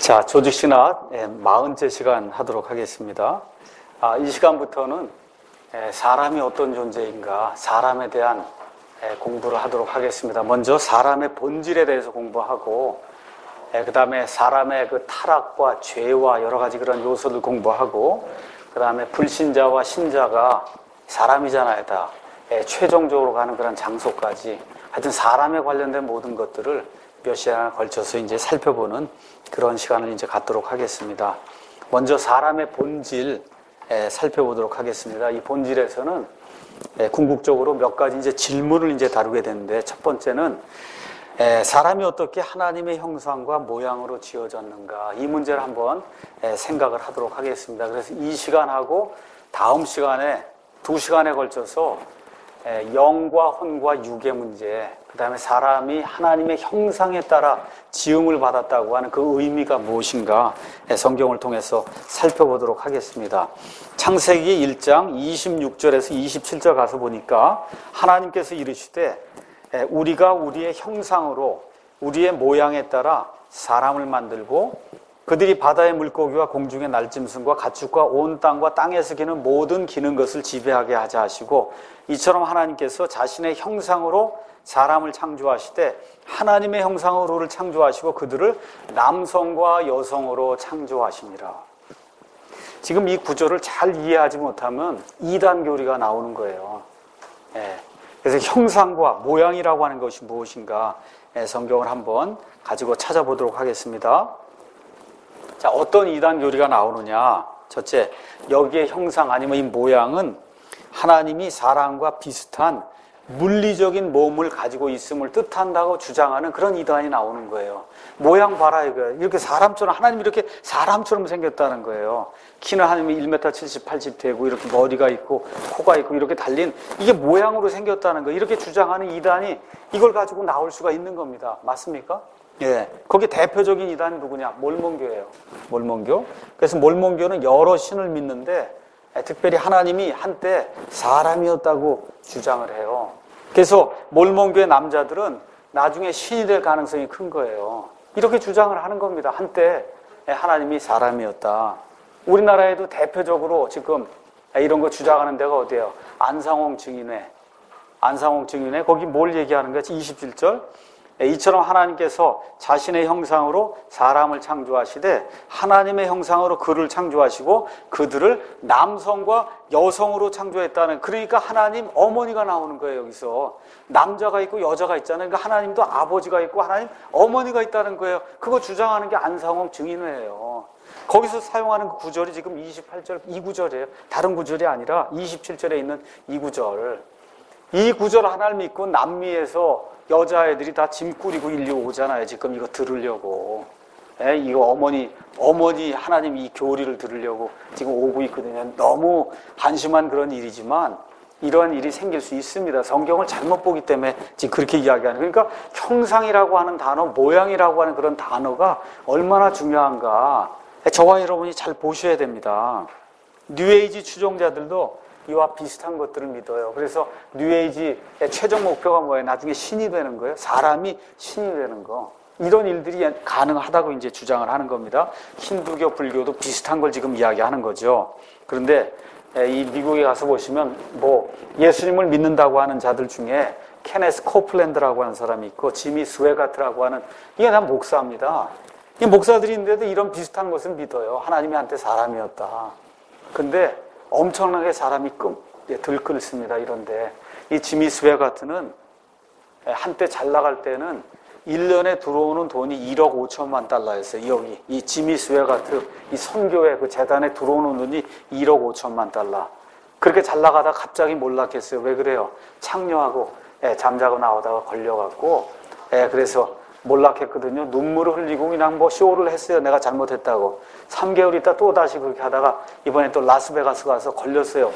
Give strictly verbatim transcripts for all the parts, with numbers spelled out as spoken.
자, 조직신학 사십째 시간 하도록 하겠습니다. 아, 이 시간부터는 사람이 어떤 존재인가, 사람에 대한 공부를 하도록 하겠습니다. 먼저 사람의 본질에 대해서 공부하고, 그 다음에 사람의 그 타락과 죄와 여러 가지 그런 요소를 공부하고, 그 다음에 불신자와 신자가 사람이잖아요, 다. 최종적으로 가는 그런 장소까지. 하여튼 사람에 관련된 모든 것들을 몇 시간을 걸쳐서 이제 살펴보는 그런 시간을 이제 갖도록 하겠습니다. 먼저 사람의 본질 살펴보도록 하겠습니다. 이 본질에서는 궁극적으로 몇 가지 이제 질문을 이제 다루게 되는데, 첫 번째는 사람이 어떻게 하나님의 형상과 모양으로 지어졌는가, 이 문제를 한번 생각을 하도록 하겠습니다. 그래서 이 시간하고 다음 시간에 두 시간에 걸쳐서 영과 혼과 육의 문제, 그 다음에 사람이 하나님의 형상에 따라 지음을 받았다고 하는 그 의미가 무엇인가 성경을 통해서 살펴보도록 하겠습니다. 창세기 일 장 이십육 절에서 이십칠 절 가서 보니까 하나님께서 이르시되 우리가 우리의 형상으로 우리의 모양에 따라 사람을 만들고 그들이 바다의 물고기와 공중의 날짐승과 가축과 온 땅과 땅에서 기는 모든 기는 것을 지배하게 하자 하시고, 이처럼 하나님께서 자신의 형상으로 사람을 창조하시되 하나님의 형상으로를 창조하시고 그들을 남성과 여성으로 창조하시니라. 지금 이 구절을 잘 이해하지 못하면 이단 교리가 나오는 거예요. 예. 그래서 형상과 모양이라고 하는 것이 무엇인가 성경을 한번 가지고 찾아보도록 하겠습니다. 자, 어떤 이단 교리가 나오느냐? 첫째, 여기에 형상 아니면 이 모양은 하나님이 사람과 비슷한 물리적인 몸을 가지고 있음을 뜻한다고 주장하는 그런 이단이 나오는 거예요. 모양 봐라 이거예요. 이렇게 사람처럼, 하나님이 이렇게 사람처럼 생겼다는 거예요. 키는 하나님이 일 미터 칠십, 팔십 되고 이렇게 머리가 있고 코가 있고 이렇게 달린, 이게 모양으로 생겼다는 거예요. 이렇게 주장하는 이단이 이걸 가지고 나올 수가 있는 겁니다. 맞습니까? 예. 거기 대표적인 이단이 누구냐? 몰몬교예요. 몰몬교. 그래서 몰몬교는 여러 신을 믿는데 특별히 하나님이 한때 사람이었다고 주장을 해요. 그래서 몰몬교의 남자들은 나중에 신이 될 가능성이 큰 거예요. 이렇게 주장을 하는 겁니다. 한때 하나님이 사람이었다. 우리나라에도 대표적으로 지금 이런 거 주장하는 데가 어디예요? 안상홍 증인회. 안상홍 증인회. 거기 뭘 얘기하는 거지? 이십칠 절. 이처럼 하나님께서 자신의 형상으로 사람을 창조하시되 하나님의 형상으로 그를 창조하시고 그들을 남성과 여성으로 창조했다는, 그러니까 하나님 어머니가 나오는 거예요. 여기서 남자가 있고 여자가 있잖아요. 그러니까 하나님도 아버지가 있고 하나님 어머니가 있다는 거예요. 그거 주장하는 게 안상홍 증인회예요. 거기서 사용하는 그 구절이 지금 이십팔 절 이 구절이에요. 다른 구절이 아니라 이십칠 절에 있는 이 구절. 이 구절 하나를 믿고 남미에서 여자애들이 다 짐 꾸리고 일로 오잖아요. 지금 이거 들으려고. 에? 이거 어머니, 어머니 하나님 이 교리를 들으려고 지금 오고 있거든요. 너무 한심한 그런 일이지만 이러한 일이 생길 수 있습니다. 성경을 잘못 보기 때문에 지금 그렇게 이야기하는. 그러니까 형상이라고 하는 단어, 모양이라고 하는 그런 단어가 얼마나 중요한가. 저와 여러분이 잘 보셔야 됩니다. 뉴에이지 추종자들도 이와 비슷한 것들을 믿어요. 그래서 뉴에이지의 최종 목표가 뭐예요? 나중에 신이 되는 거예요. 사람이 신이 되는 거. 이런 일들이 가능하다고 이제 주장을 하는 겁니다. 힌두교, 불교도 비슷한 걸 지금 이야기하는 거죠. 그런데 이 미국에 가서 보시면 뭐 예수님을 믿는다고 하는 자들 중에 케네스 코플랜드라고 하는 사람이 있고 지미 스웨가트라고 하는, 이게 다 목사입니다. 이 목사들이 있는데도 이런 비슷한 것을 믿어요. 하나님이 한때 사람이었다. 근데 엄청나게 사람이 끔, 들끓습니다. 이런데 이 지미 스웨가트는 한때 잘 나갈 때는 일 년에 들어오는 돈이 일억 오천만 달러였어요. 여기 이 지미 스웨가트 이 선교회 그 재단에 들어오는 돈이 일억 오천만 달러. 그렇게 잘 나가다 갑자기 몰락했어요. 왜 그래요? 창녀하고 예, 잠자고 나오다가 걸려갖고 예, 그래서 몰락했거든요. 눈물을 흘리고 그냥 뭐 쇼를 했어요. 내가 잘못했다고. 삼 개월 있다 또 다시 그렇게 하다가 이번에 또 라스베가스 가서 걸렸어요.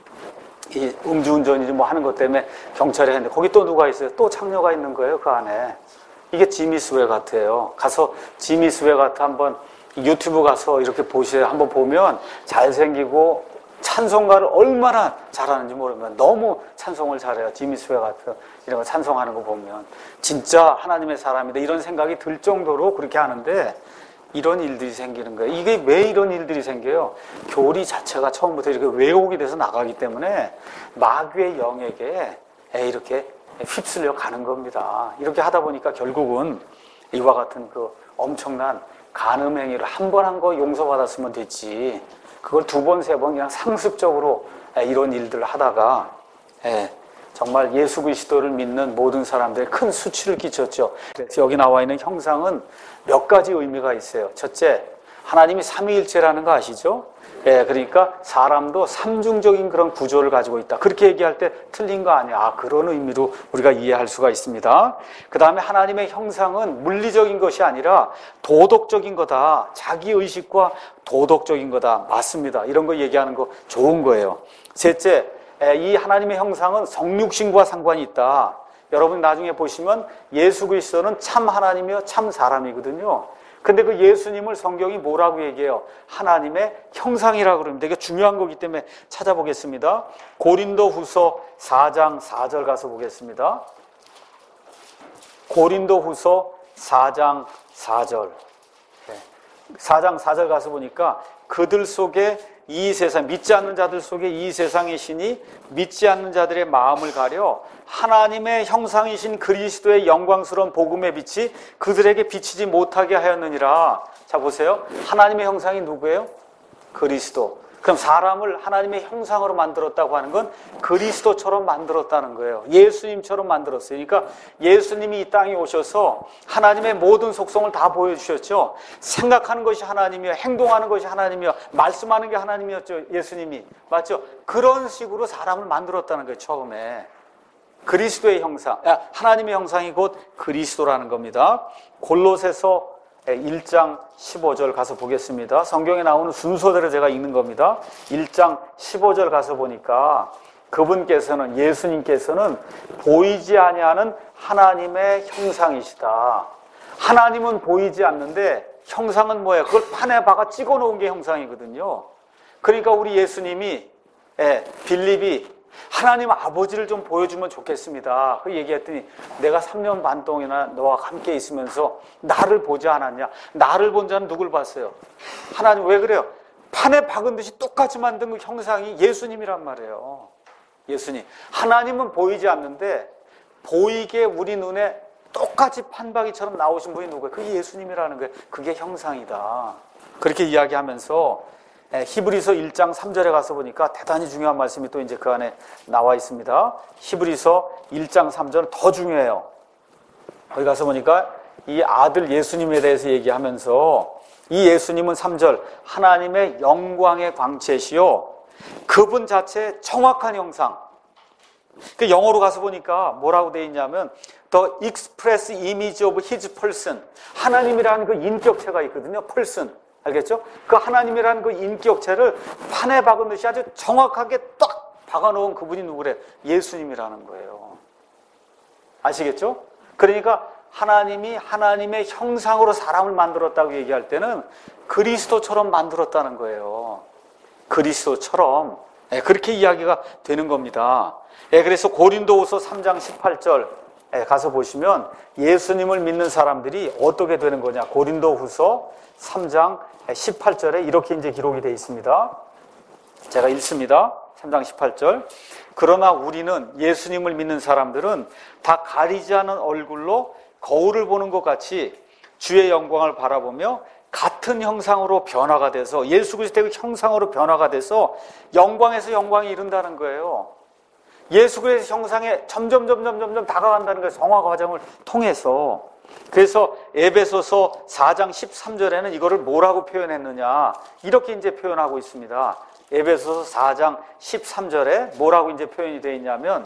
이 음주운전이지 뭐 하는 것 때문에 경찰에 했는데 거기 또 누가 있어요? 또 창녀가 있는 거예요. 그 안에. 이게 지미 스웨가트예요. 가서 지미 스웨가트 한번 유튜브 가서 이렇게 보세요. 한번 보면 잘생기고 찬송가를 얼마나 잘하는지 모르면 너무 찬송을 잘해요. 지미 스웨가트 이런 거 찬송하는 거 보면 진짜 하나님의 사람이다 이런 생각이 들 정도로 그렇게 하는데, 이런 일들이 생기는 거예요. 이게 왜 이런 일들이 생겨요? 교리 자체가 처음부터 이렇게 왜곡이 돼서 나가기 때문에 마귀의 영에게 이렇게 휩쓸려 가는 겁니다. 이렇게 하다 보니까 결국은 이와 같은 그 엄청난 간음 행위를 한 번 한 거 용서받았으면 됐지, 그걸 두 번, 세 번 그냥 상습적으로 이런 일들을 하다가 정말 예수 그리스도를 믿는 모든 사람들의 큰 수치를 끼쳤죠. 그래서 여기 나와 있는 형상은 몇 가지 의미가 있어요. 첫째, 하나님이 삼위일체라는 거 아시죠? 예, 그러니까 사람도 삼중적인 그런 구조를 가지고 있다. 그렇게 얘기할 때 틀린 거 아니야. 아, 그런 의미로 우리가 이해할 수가 있습니다. 그 다음에 하나님의 형상은 물리적인 것이 아니라 도덕적인 거다. 자기 의식과 도덕적인 거다. 맞습니다. 이런 거 얘기하는 거 좋은 거예요. 셋째, 이 하나님의 형상은 성육신과 상관이 있다. 여러분 나중에 보시면 예수 그리스도는 참 하나님이요 참 사람이거든요. 근데 그 예수님을 성경이 뭐라고 얘기해요? 하나님의 형상이라고 그럽니다. 이게 중요한 거기 때문에 찾아보겠습니다. 고린도후서 사 장 사 절 가서 보겠습니다. 고린도후서 사 장 사 절. 사 장 사 절 가서 보니까 그들 속에 이 세상, 믿지 않는 자들 속에 이 세상의 신이 믿지 않는 자들의 마음을 가려 하나님의 형상이신 그리스도의 영광스러운 복음의 빛이 그들에게 비치지 못하게 하였느니라. 자 보세요. 하나님의 형상이 누구예요? 그리스도. 그럼 사람을 하나님의 형상으로 만들었다고 하는 건 그리스도처럼 만들었다는 거예요. 예수님처럼 만들었어요. 그러니까 예수님이 이 땅에 오셔서 하나님의 모든 속성을 다 보여주셨죠. 생각하는 것이 하나님이요, 행동하는 것이 하나님이요, 말씀하는 게 하나님이었죠. 예수님이. 맞죠? 그런 식으로 사람을 만들었다는 거예요. 처음에. 그리스도의 형상, 하나님의 형상이 곧 그리스도라는 겁니다. 골로새서 일 장 십오 절 가서 보겠습니다. 성경에 나오는 순서대로 제가 읽는 겁니다. 일 장 십오 절 가서 보니까 그분께서는, 예수님께서는 보이지 아니하는 하나님의 형상이시다. 하나님은 보이지 않는데 형상은 뭐예요? 그걸 판에 박아 찍어 놓은 게 형상이거든요. 그러니까 우리 예수님이, 예, 빌립이 하나님 아버지를 좀 보여주면 좋겠습니다. 그 얘기했더니 내가 삼 년 반 동안이나 너와 함께 있으면서 나를 보지 않았냐? 나를 본 자는 누굴 봤어요? 하나님. 왜 그래요? 판에 박은 듯이 똑같이 만든 그 형상이 예수님이란 말이에요. 예수님. 하나님은 보이지 않는데 보이게 우리 눈에 똑같이 판박이처럼 나오신 분이 누구예요? 그게 예수님이라는 거예요. 그게 형상이다. 그렇게 이야기하면서 히브리서 일 장 삼 절에 가서 보니까 대단히 중요한 말씀이 또 이제 그 안에 나와 있습니다. 히브리서 일 장 삼 절 더 중요해요. 거기 가서 보니까 이 아들 예수님에 대해서 얘기하면서 이 예수님은 삼 절 하나님의 영광의 광채시요 그분 자체의 정확한 형상. 그 영어로 가서 보니까 뭐라고 되어 있냐면 The express image of his person. 하나님이라는 그 인격체가 있거든요. person. 알겠죠? 그 하나님이라는 그 인격체를 판에 박은 듯이 아주 정확하게 딱 박아놓은 그분이 누구래? 예수님이라는 거예요. 아시겠죠? 그러니까 하나님이 하나님의 형상으로 사람을 만들었다고 얘기할 때는 그리스도처럼 만들었다는 거예요. 그리스도처럼. 네, 그렇게 이야기가 되는 겁니다. 네, 그래서 고린도후서 삼 장 십팔 절 가서 보시면 예수님을 믿는 사람들이 어떻게 되는 거냐? 고린도후서 삼 장 십팔 절에 이렇게 이제 기록이 되어 있습니다. 제가 읽습니다. 삼 장 십팔 절. 그러나 우리는, 예수님을 믿는 사람들은 다 가리지 않은 얼굴로 거울을 보는 것 같이 주의 영광을 바라보며 같은 형상으로 변화가 돼서, 예수 그리스도의 형상으로 변화가 돼서 영광에서 영광에 이른다는 거예요. 예수 그리스도의 형상에 점점 점점 점점 다가간다는 거예요. 성화 과정을 통해서. 그래서 에베소서 사 장 십삼 절에는 이거를 뭐라고 표현했느냐? 이렇게 이제 표현하고 있습니다. 에베소서 사 장 십삼 절에 뭐라고 이제 표현이 되어 있냐면,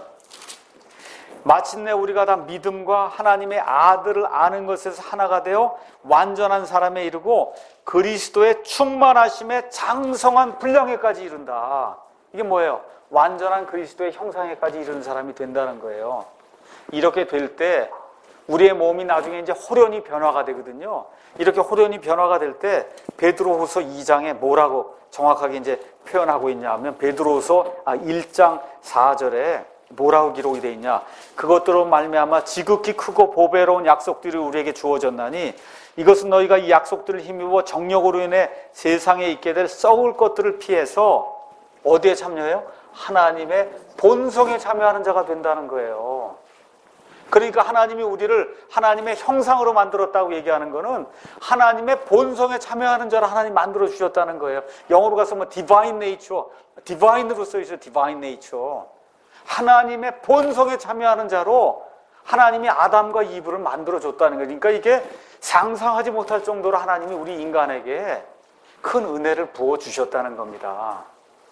마침내 우리가 다 믿음과 하나님의 아들을 아는 것에서 하나가 되어 완전한 사람에 이르고 그리스도의 충만하심에 장성한 분량에까지 이른다. 이게 뭐예요? 완전한 그리스도의 형상에까지 이르는 사람이 된다는 거예요. 이렇게 될 때 우리의 몸이 나중에 이제 호련히 변화가 되거든요. 이렇게 호련히 변화가 될 때 베드로후서 이 장에 뭐라고 정확하게 이제 표현하고 있냐면, 베드로후서 일 장 사 절에 뭐라고 기록이 되어 있냐? 그것들로 말미암아 지극히 크고 보배로운 약속들이 우리에게 주어졌나니 이것은 너희가 이 약속들을 힘입어 정력으로 인해 세상에 있게 될 썩을 것들을 피해서 어디에 참여해요? 하나님의 본성에 참여하는 자가 된다는 거예요. 그러니까 하나님이 우리를 하나님의 형상으로 만들었다고 얘기하는 거는 하나님의 본성에 참여하는 자를 하나님 만들어 주셨다는 거예요. 영어로 가서 뭐 divine nature, divine으로 써 있어요. divine nature. 하나님의 본성에 참여하는 자로 하나님이 아담과 이브를 만들어 줬다는 거예요. 그러니까 이게 상상하지 못할 정도로 하나님이 우리 인간에게 큰 은혜를 부어 주셨다는 겁니다.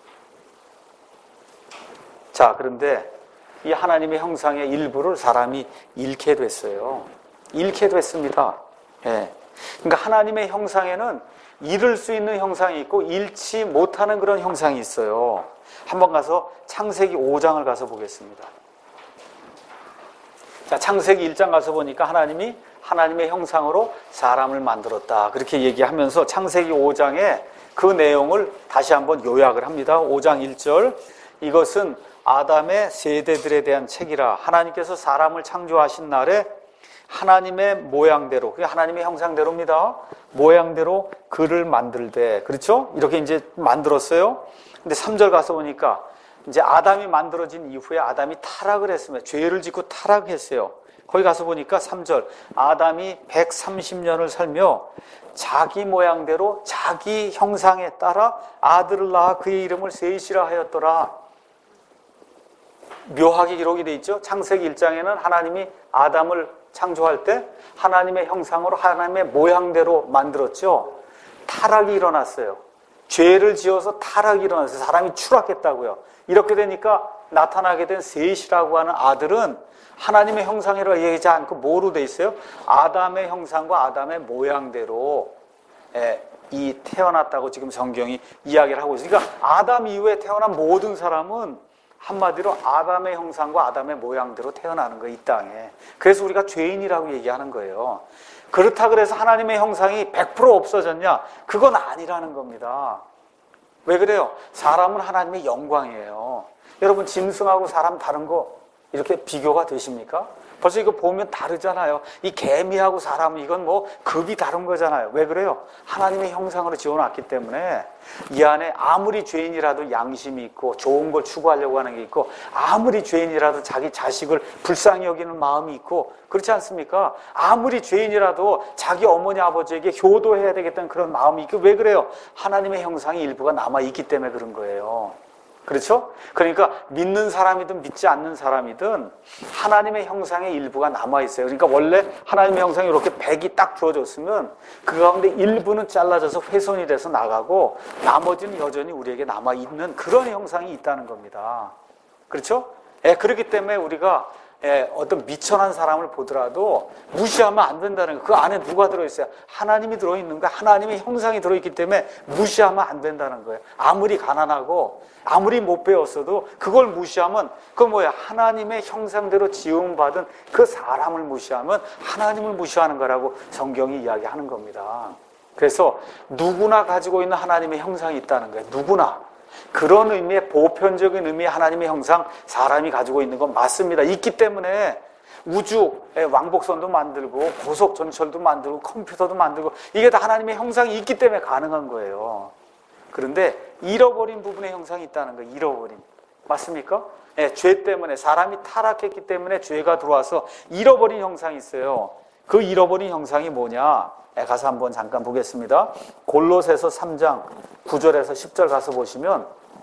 자, 그런데 이 하나님의 형상의 일부를 사람이 잃게 됐어요. 잃게 됐습니다. 예. 그러니까 하나님의 형상에는 잃을 수 있는 형상이 있고 잃지 못하는 그런 형상이 있어요. 한번 가서 창세기 오 장을 가서 보겠습니다. 자, 창세기 일 장 가서 보니까 하나님이 하나님의 형상으로 사람을 만들었다. 그렇게 얘기하면서 창세기 오 장에 그 내용을 다시 한번 요약을 합니다. 오 장 일 절. 이것은 아담의 세대들에 대한 책이라. 하나님께서 사람을 창조하신 날에 하나님의 모양대로, 그게 하나님의 형상대로입니다. 모양대로 그를 만들되. 그렇죠? 이렇게 이제 만들었어요. 근데 삼 절 가서 보니까 이제 아담이 만들어진 이후에 아담이 타락을 했으면 죄를 짓고 타락했어요. 거기 가서 보니까 삼 절. 아담이 백삼십 년을 살며 자기 모양대로 자기 형상에 따라 아들을 낳아 그의 이름을 셋이라 하였더라. 묘하게 기록이 되어 있죠. 창세기 일 장에는 하나님이 아담을 창조할 때 하나님의 형상으로 하나님의 모양대로 만들었죠. 타락이 일어났어요. 죄를 지어서 타락이 일어났어요. 사람이 추락했다고요. 이렇게 되니까 나타나게 된 셋이라고 하는 아들은 하나님의 형상이라고 얘기하지 않고 뭐로 돼 있어요? 아담의 형상과 아담의 모양대로 이 태어났다고 지금 성경이 이야기를 하고 있어요. 그러니까 아담 이후에 태어난 모든 사람은 한마디로 아담의 형상과 아담의 모양대로 태어나는 거예요, 이 땅에. 그래서 우리가 죄인이라고 얘기하는 거예요. 그렇다 그래서 하나님의 형상이 백 퍼센트 없어졌냐? 그건 아니라는 겁니다. 왜 그래요? 사람은 하나님의 영광이에요. 여러분, 짐승하고 사람 다른 거 이렇게 비교가 되십니까? 벌써 이거 보면 다르잖아요. 이 개미하고 사람은 이건 뭐 급이 다른 거잖아요. 왜 그래요? 하나님의 형상으로 지어놨기 때문에 이 안에 아무리 죄인이라도 양심이 있고 좋은 걸 추구하려고 하는 게 있고 아무리 죄인이라도 자기 자식을 불쌍히 여기는 마음이 있고 그렇지 않습니까? 아무리 죄인이라도 자기 어머니 아버지에게 효도해야 되겠다는 그런 마음이 있고 왜 그래요? 하나님의 형상이 일부가 남아있기 때문에 그런 거예요. 그렇죠? 그러니까 믿는 사람이든 믿지 않는 사람이든 하나님의 형상의 일부가 남아있어요. 그러니까 원래 하나님의 형상이 이렇게 백이 딱 주어졌으면 그 가운데 일부는 잘라져서 훼손이 돼서 나가고 나머지는 여전히 우리에게 남아있는 그런 형상이 있다는 겁니다. 그렇죠? 예, 그렇기 때문에 우리가 예, 어떤 미천한 사람을 보더라도 무시하면 안 된다는 거예요. 그 안에 누가 들어있어요? 하나님이 들어있는 거예요. 하나님의 형상이 들어있기 때문에 무시하면 안 된다는 거예요. 아무리 가난하고 아무리 못 배웠어도 그걸 무시하면 그 뭐야? 하나님의 형상대로 지음받은 그 사람을 무시하면 하나님을 무시하는 거라고 성경이 이야기하는 겁니다. 그래서 누구나 가지고 있는 하나님의 형상이 있다는 거예요. 누구나. 그런 의미의 보편적인 의미의 하나님의 형상 사람이 가지고 있는 건 맞습니다. 있기 때문에 우주의 왕복선도 만들고 고속전철도 만들고 컴퓨터도 만들고 이게 다 하나님의 형상이 있기 때문에 가능한 거예요. 그런데 잃어버린 부분의 형상이 있다는 거예요. 잃어버린. 맞습니까? 네, 죄 때문에 사람이 타락했기 때문에 죄가 들어와서 잃어버린 형상이 있어요. 그 잃어버린 형상이 뭐냐? 네, 가서 한번 잠깐 보겠습니다. 골로새서 삼 장 구 절에서 십 절 가서 보시면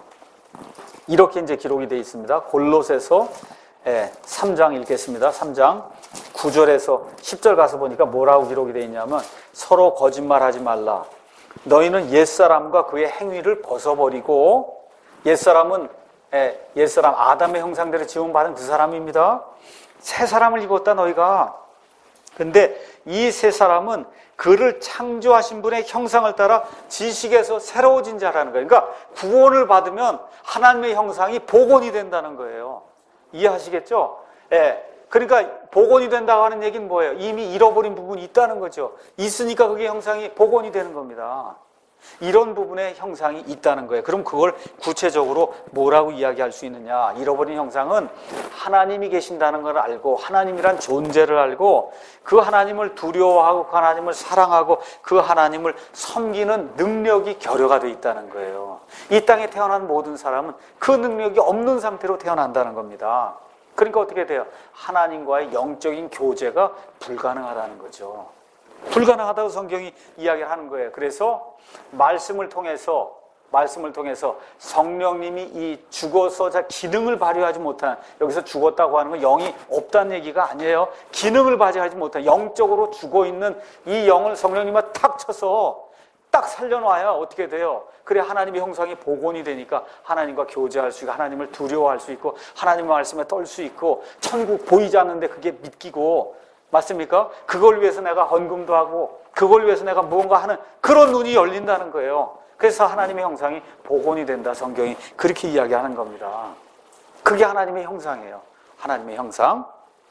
이렇게 이제 기록이 되어 있습니다. 골로새서 삼 장 읽겠습니다. 삼 장 구 절에서 십 절 가서 보니까 뭐라고 기록이 되어 있냐면 서로 거짓말하지 말라. 너희는 옛사람과 그의 행위를 벗어버리고 옛사람은 옛사람 아담의 형상대로 지음받은 그 사람입니다. 새 사람을 입었다 너희가. 근데 이 새 사람은 그를 창조하신 분의 형상을 따라 지식에서 새로워진 자라는 거예요. 그러니까 구원을 받으면 하나님의 형상이 복원이 된다는 거예요. 이해하시겠죠? 예. 그러니까 복원이 된다고 하는 얘기는 뭐예요? 이미 잃어버린 부분이 있다는 거죠. 있으니까 그게 형상이 복원이 되는 겁니다. 이런 부분의 형상이 있다는 거예요. 그럼 그걸 구체적으로 뭐라고 이야기할 수 있느냐? 잃어버린 형상은 하나님이 계신다는 걸 알고 하나님이란 존재를 알고 그 하나님을 두려워하고 그 하나님을 사랑하고 그 하나님을 섬기는 능력이 결여가 되어 있다는 거예요. 이 땅에 태어난 모든 사람은 그 능력이 없는 상태로 태어난다는 겁니다. 그러니까 어떻게 돼요? 하나님과의 영적인 교제가 불가능하다는 거죠. 불가능하다고 성경이 이야기를 하는 거예요. 그래서 말씀을 통해서 말씀을 통해서 성령님이 이 죽어서 자 기능을 발휘하지 못한, 여기서 죽었다고 하는 건 영이 없다는 얘기가 아니에요. 기능을 발휘하지 못한 영적으로 죽어 있는 이 영을 성령님과 탁 쳐서 딱 살려놔야 어떻게 돼요? 그래 하나님의 형상이 복원이 되니까 하나님과 교제할 수 있고 하나님을 두려워할 수 있고 하나님의 말씀에 떨 수 있고 천국 보이지 않는데 그게 믿기고, 맞습니까? 그걸 위해서 내가 헌금도 하고 그걸 위해서 내가 무언가 하는 그런 눈이 열린다는 거예요. 그래서 하나님의 형상이 복원이 된다. 성경이 그렇게 이야기하는 겁니다. 그게 하나님의 형상이에요. 하나님의 형상.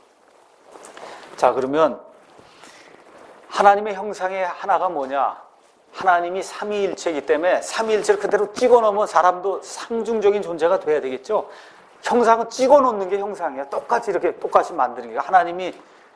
자, 그러면 하나님의 형상의 하나가 뭐냐? 하나님이 삼위일체이기 때문에 삼위일체를 그대로 찍어놓으면 사람도 상중적인 존재가 돼야 되겠죠. 형상은 찍어놓는 게 형상이에요. 똑같이 이렇게 똑같이 만드는 게. 하나님이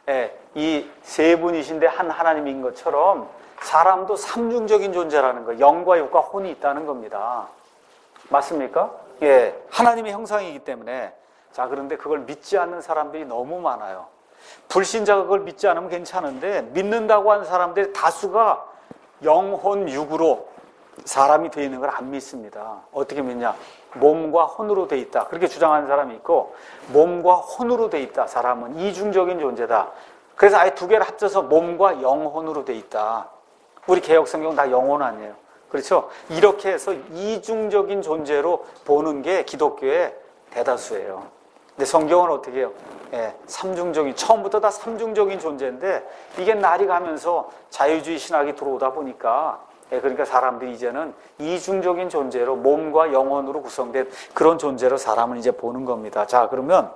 이 세 분이신데 한 하나님인 것처럼 사람도 삼중적인 존재라는 거예요. 영과 육과 혼이 있다는 겁니다. 맞습니까? 예, 하나님의 형상이기 때문에. 자, 그런데 그걸 믿지 않는 사람들이 너무 많아요. 불신자가 그걸 믿지 않으면 괜찮은데 믿는다고 하는 사람들의 다수가 영혼 육으로 사람이 되어 있는 걸 안 믿습니다. 어떻게 믿냐? 몸과 혼으로 되어 있다. 그렇게 주장하는 사람이 있고, 몸과 혼으로 되어 있다. 사람은 이중적인 존재다. 그래서 아예 두 개를 합쳐서 몸과 영혼으로 되어 있다. 우리 개혁성경 다 영혼 아니에요. 그렇죠? 이렇게 해서 이중적인 존재로 보는 게 기독교의 대다수예요. 근데 성경은 어떻게 해요? 예, 삼중적인, 처음부터 다 삼중적인 존재인데 이게 날이 가면서 자유주의 신학이 들어오다 보니까, 예, 그러니까 사람들이 이제는 이중적인 존재로 몸과 영혼으로 구성된 그런 존재로 사람을 이제 보는 겁니다. 자, 그러면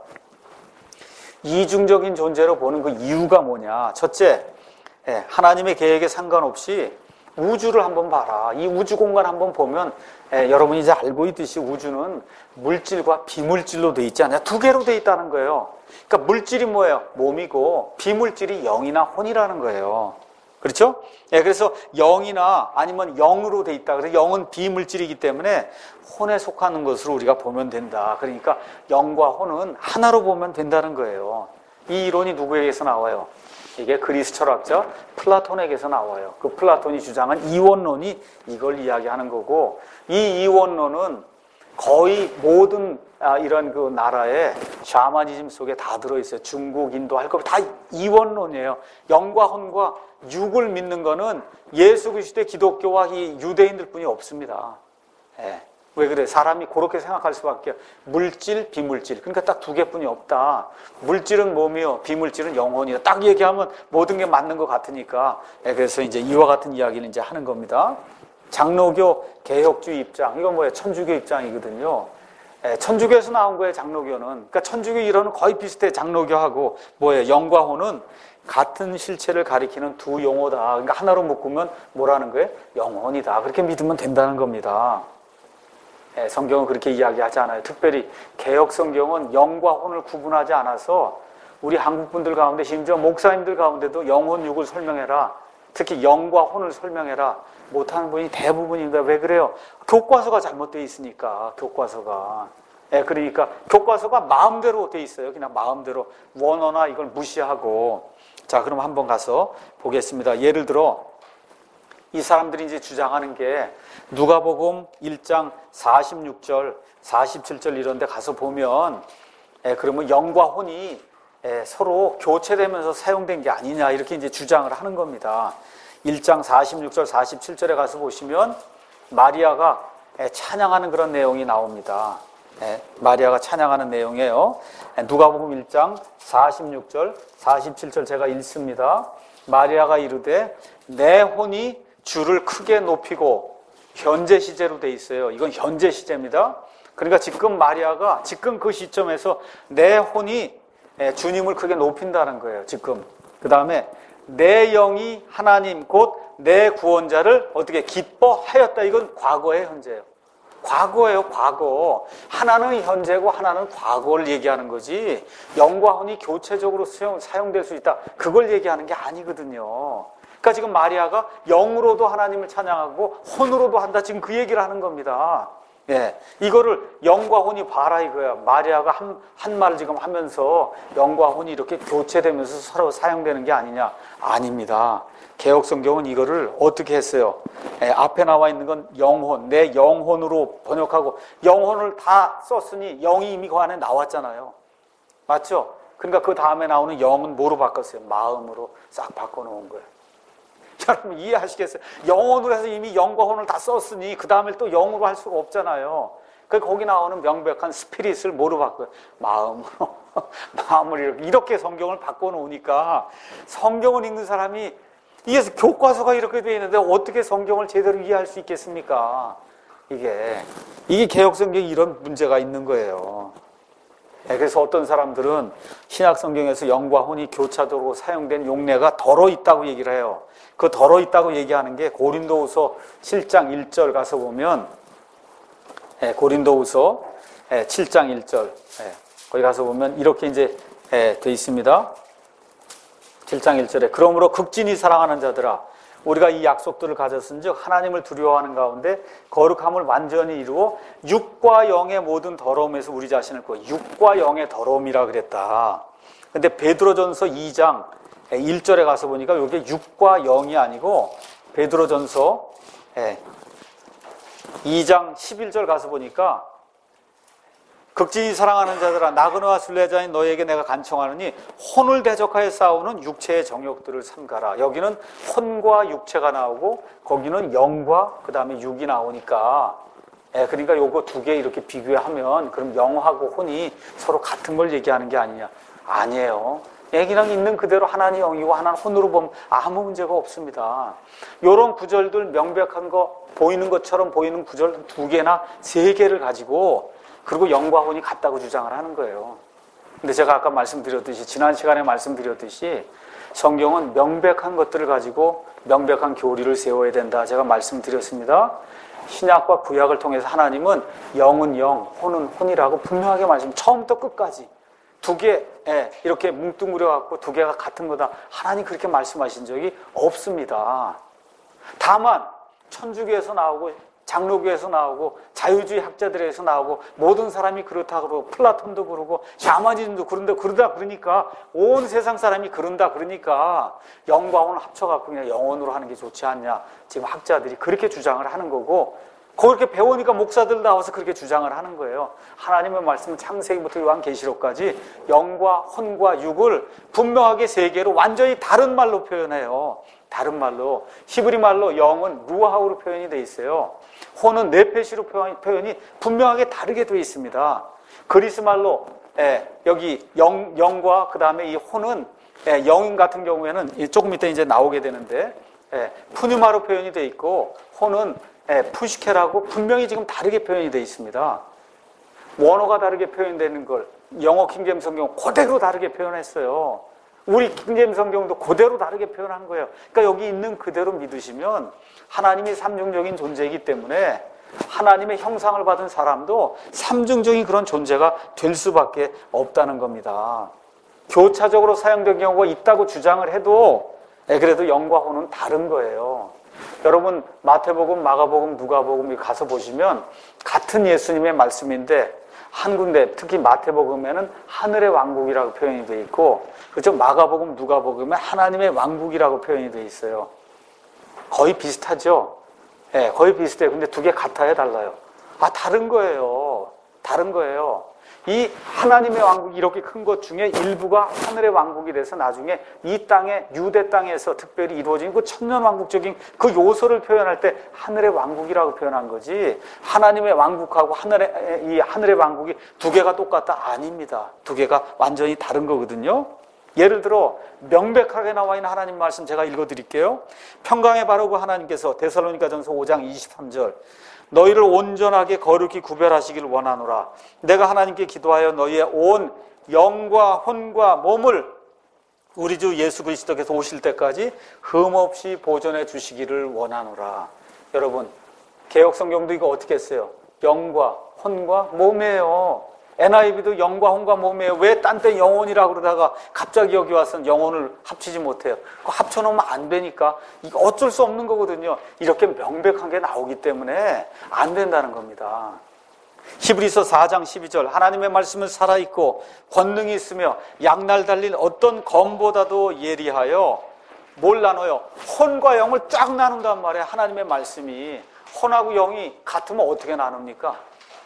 이중적인 존재로 보는 그 이유가 뭐냐? 첫째, 예, 하나님의 계획에 상관없이 우주를 한번 봐라. 이 우주 공간 한번 보면, 예, 여러분이 이제 알고 있듯이 우주는 물질과 비물질로 돼 있지 않냐? 두 개로 돼 있다는 거예요. 그러니까 물질이 뭐예요? 몸이고 비물질이 영이나 혼이라는 거예요. 그렇죠? 예, 그래서 영이나 아니면 영으로 돼 있다. 그래서 영은 비물질이기 때문에 혼에 속하는 것으로 우리가 보면 된다. 그러니까 영과 혼은 하나로 보면 된다는 거예요. 이 이론이 누구에게서 나와요? 이게 그리스 철학자 플라톤에게서 나와요. 그 플라톤이 주장한 이원론이 이걸 이야기하는 거고, 이 이원론은 거의 모든 아, 이런 그 나라의 샤머니즘 속에 다 들어있어요. 중국, 인도 할 거 다 이원론이에요. 영과 혼과 육을 믿는 거는 예수 그리스도의 기독교와 이 유대인들 뿐이 없습니다. 예. 왜 그래? 사람이 그렇게 생각할 수밖에. 물질, 비물질. 그러니까 딱 두 개뿐이 없다. 물질은 몸이요, 비물질은 영혼이요. 딱 얘기하면 모든 게 맞는 것 같으니까. 예, 그래서 이제 이와 같은 이야기를 이제 하는 겁니다. 장로교 개혁주의 입장, 이건 뭐예요? 천주교 입장이거든요. 예, 천주교에서 나온 거예요, 장로교는. 그러니까 천주교 이론은 거의 비슷해, 장로교하고. 뭐예요? 영과 혼은 같은 실체를 가리키는 두 용어다. 그러니까 하나로 묶으면 뭐라는 거예요? 영혼이다. 그렇게 믿으면 된다는 겁니다. 예, 성경은 그렇게 이야기하지 않아요. 특별히 개혁 성경은 영과 혼을 구분하지 않아서 우리 한국 분들 가운데, 심지어 목사님들 가운데도 영혼 육을 설명해라, 특히 영과 혼을 설명해라 못하는 분이 대부분입니다. 왜 그래요? 교과서가 잘못되어 있으니까. 교과서가. 예, 그러니까 교과서가 마음대로 돼 있어요. 그냥 마음대로 원어나 이걸 무시하고. 자, 그럼 한번 가서 보겠습니다. 예를 들어 이 사람들이 이제 주장하는 게 누가복음 일 장 사십육 절, 사십칠 절 이런 데 가서 보면, 예, 그러면 영과 혼이 예, 서로 교체되면서 사용된 게 아니냐, 이렇게 이제 주장을 하는 겁니다. 일 장 사십육 절, 사십칠 절에 가서 보시면 마리아가 예, 찬양하는 그런 내용이 나옵니다. 예, 마리아가 찬양하는 내용이에요. 예, 누가복음 일 장 사십육 절, 사십칠 절 제가 읽습니다. 마리아가 이르되 내 혼이 주를 크게 높이고, 현재 시제로 돼 있어요. 이건 현재 시제입니다. 그러니까 지금 마리아가 지금 그 시점에서 내 혼이 주님을 크게 높인다는 거예요. 지금. 그 다음에 내 영이 하나님 곧 내 구원자를 어떻게 기뻐하였다. 이건 과거의 현재예요. 과거예요, 과거. 하나는 현재고 하나는 과거를 얘기하는 거지. 영과 혼이 교체적으로 수용, 사용될 수 있다. 그걸 얘기하는 게 아니거든요. 그러니까 지금 마리아가 영으로도 하나님을 찬양하고 혼으로도 한다. 지금 그 얘기를 하는 겁니다. 예, 이거를 영과 혼이 봐라 이거야. 마리아가 한, 한 말을 지금 하면서 영과 혼이 이렇게 교체되면서 서로 사용되는 게 아니냐. 아닙니다. 개혁성경은 이거를 어떻게 했어요? 예, 앞에 나와 있는 건 영혼, 내 영혼으로 번역하고 영혼을 다 썼으니 영이 이미 그 안에 나왔잖아요. 맞죠? 그러니까 그 다음에 나오는 영은 뭐로 바꿨어요? 마음으로 싹 바꿔놓은 거예요. 여러분 이해하시겠어요? 영혼으로 해서 이미 영과 혼을 다 썼으니 그 다음에 또 영으로 할 수가 없잖아요. 그 거기 나오는 명백한 스피릿을 뭐로 바꿔요? 마음으로. 마음을 이렇게, 이렇게 성경을 바꿔놓으니까 성경을 읽는 사람이 이게 교과서가 이렇게 되어 있는데 어떻게 성경을 제대로 이해할 수 있겠습니까? 이게 이게 개혁성경에 이런 문제가 있는 거예요. 그래서 어떤 사람들은 신약성경에서 영과 혼이 교차적으로 사용된 용례가 덜어 있다고 얘기를 해요. 그 덜어 있다고 얘기하는 게 고린도후서 칠 장 일 절 가서 보면, 고린도후서 칠 장 일 절 거기 가서 보면 이렇게 이제 돼 있습니다. 칠 장 일 절에 그러므로 극진히 사랑하는 자들아 우리가 이 약속들을 가졌은즉 하나님을 두려워하는 가운데 거룩함을 완전히 이루어 육과 영의 모든 더러움에서 우리 자신을 구워. 육과 영의 더러움이라 그랬다. 근데 베드로전서 이 장 일 절에 가서 보니까 이게 육과 영이 아니고 베드로전서 이 장 십일 절 가서 보니까 극진히 사랑하는 자들아 나그네와 순례자인 너희에게 내가 간청하느니 혼을 대적하여 싸우는 육체의 정욕들을 삼가라. 여기는 혼과 육체가 나오고 거기는 영과 그 다음에 육이 나오니까 예, 그러니까 요거 두 개 이렇게 비교하면 그럼 영하고 혼이 서로 같은 걸 얘기하는 게 아니냐. 아니에요. 얘기랑 있는 그대로 하나는 영이고 하나는 혼으로 보면 아무 문제가 없습니다. 요런 구절들 명백한 거 보이는 것처럼 보이는 구절 두 개나 세 개를 가지고 그리고 영과 혼이 같다고 주장을 하는 거예요. 근데 제가 아까 말씀드렸듯이 지난 시간에 말씀드렸듯이 성경은 명백한 것들을 가지고 명백한 교리를 세워야 된다. 제가 말씀드렸습니다. 신약과 구약을 통해서 하나님은 영은 영, 혼은 혼이라고 분명하게 말씀, 처음부터 끝까지 두 개, 예, 이렇게 뭉뚱그려 갖고 두 개가 같은 거다. 하나님 그렇게 말씀하신 적이 없습니다. 다만 천주교에서 나오고 장로교에서 나오고 자유주의 학자들에서 나오고 모든 사람이 그렇다 그러고 플라톤도 그러고 샤머니즘도 그런다 그러다 그러니까 온 세상 사람이 그런다 그러니까 영과 혼을 합쳐갖고 그냥 영혼으로 하는 게 좋지 않냐. 지금 학자들이 그렇게 주장을 하는 거고 그렇게 배우니까 목사들 나와서 그렇게 주장을 하는 거예요. 하나님의 말씀은 창세기부터 요한계시록까지 영과 혼과 육을 분명하게 세 개로 완전히 다른 말로 표현해요. 다른 말로 히브리 말로 영은 루하우로 표현이 되어 있어요. 혼은 네페시로 표현이 분명하게 다르게 되어 있습니다. 그리스 말로 예, 여기 영, 영과 그 다음에 이 혼은 예, 영인 같은 경우에는 조금 이따 이제 나오게 되는데 예, 푸뉴마로 표현이 되어 있고 혼은 예, 푸시케라고 분명히 지금 다르게 표현이 되어 있습니다. 원어가 다르게 표현되는 걸 영어 킹제임스 성경 그대로 다르게 표현했어요. 우리 킹제임스 성경도 그대로 다르게 표현한 거예요. 그러니까 여기 있는 그대로 믿으시면 하나님이 삼중적인 존재이기 때문에 하나님의 형상을 받은 사람도 삼중적인 그런 존재가 될 수밖에 없다는 겁니다. 교차적으로 사용된 경우가 있다고 주장을 해도 그래도 영과 혼은 다른 거예요. 여러분 마태복음, 마가복음, 누가복음 가서 보시면 같은 예수님의 말씀인데 한 군데 특히 마태복음에는 하늘의 왕국이라고 표현이 되어 있고 그렇죠? 마가복음, 누가복음에 하나님의 왕국이라고 표현이 되어 있어요. 거의 비슷하죠? 예, 네, 거의 비슷해요. 근데 두 개 같아요, 달라요? 아, 다른 거예요. 다른 거예요. 이 하나님의 왕국이 이렇게 큰 것 중에 일부가 하늘의 왕국이 돼서 나중에 이 땅에 유대 땅에서 특별히 이루어진 그 천년왕국적인 그 요소를 표현할 때 하늘의 왕국이라고 표현한 거지 하나님의 왕국하고 하늘의 이 하늘의 왕국이 두 개가 똑같다? 아닙니다. 두 개가 완전히 다른 거거든요. 예를 들어 명백하게 나와 있는 하나님 말씀 제가 읽어드릴게요. 평강의 바르고 하나님께서 데살로니가전서 오 장 이십삼 절 너희를 온전하게 거룩히 구별하시기를 원하노라. 내가 하나님께 기도하여 너희의 온 영과 혼과 몸을 우리 주 예수 그리스도께서 오실 때까지 흠없이 보존해 주시기를 원하노라. 여러분, 개역성경도 이거 어떻게 했어요? 영과 혼과 몸이에요. 엔아이브이도 영과 혼과 몸이에요. 왜 딴 때 영혼이라고 그러다가 갑자기 여기 와서 영혼을 합치지 못해요? 그거 합쳐놓으면 안 되니까 이거 어쩔 수 없는 거거든요. 이렇게 명백한 게 나오기 때문에 안 된다는 겁니다. 히브리서 사 장 십이 절, 하나님의 말씀은 살아있고 권능이 있으며 양날 달린 어떤 검보다도 예리하여 뭘 나눠요? 혼과 영을 쫙 나눈단 말이에요. 하나님의 말씀이. 혼하고 영이 같으면 어떻게 나눕니까?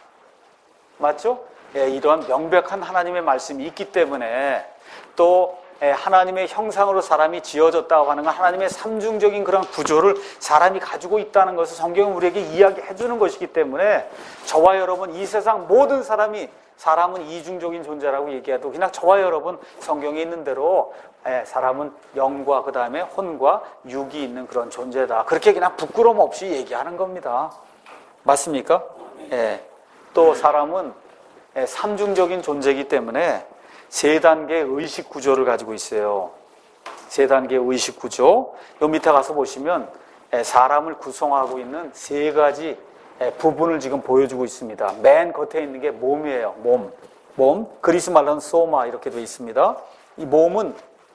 맞죠? 예, 이러한 명백한 하나님의 말씀이 있기 때문에 또 예, 하나님의 형상으로 사람이 지어졌다고 하는 건 하나님의 삼중적인 그런 구조를 사람이 가지고 있다는 것을 성경은 우리에게 이야기해 주는 것이기 때문에 저와 여러분, 이 세상 모든 사람이, 사람은 이중적인 존재라고 얘기해도 그냥 저와 여러분 성경에 있는 대로 예, 사람은 영과 그 다음에 혼과 육이 있는 그런 존재다. 그렇게 그냥 부끄러움 없이 얘기하는 겁니다. 맞습니까? 예. 또 사람은 예, 삼중적인 존재이기 때문에 세 단계의 의식 구조를 가지고 있어요. 세 단계의 의식 구조. 요 밑에 가서 보시면 사람을 구성하고 있는 세 가지 부분을 지금 보여주고 있습니다. 맨 겉에 있는 게 몸이에요. 몸. 몸. 그리스 말로는 소마 이렇게 되어 있습니다. 이 몸은,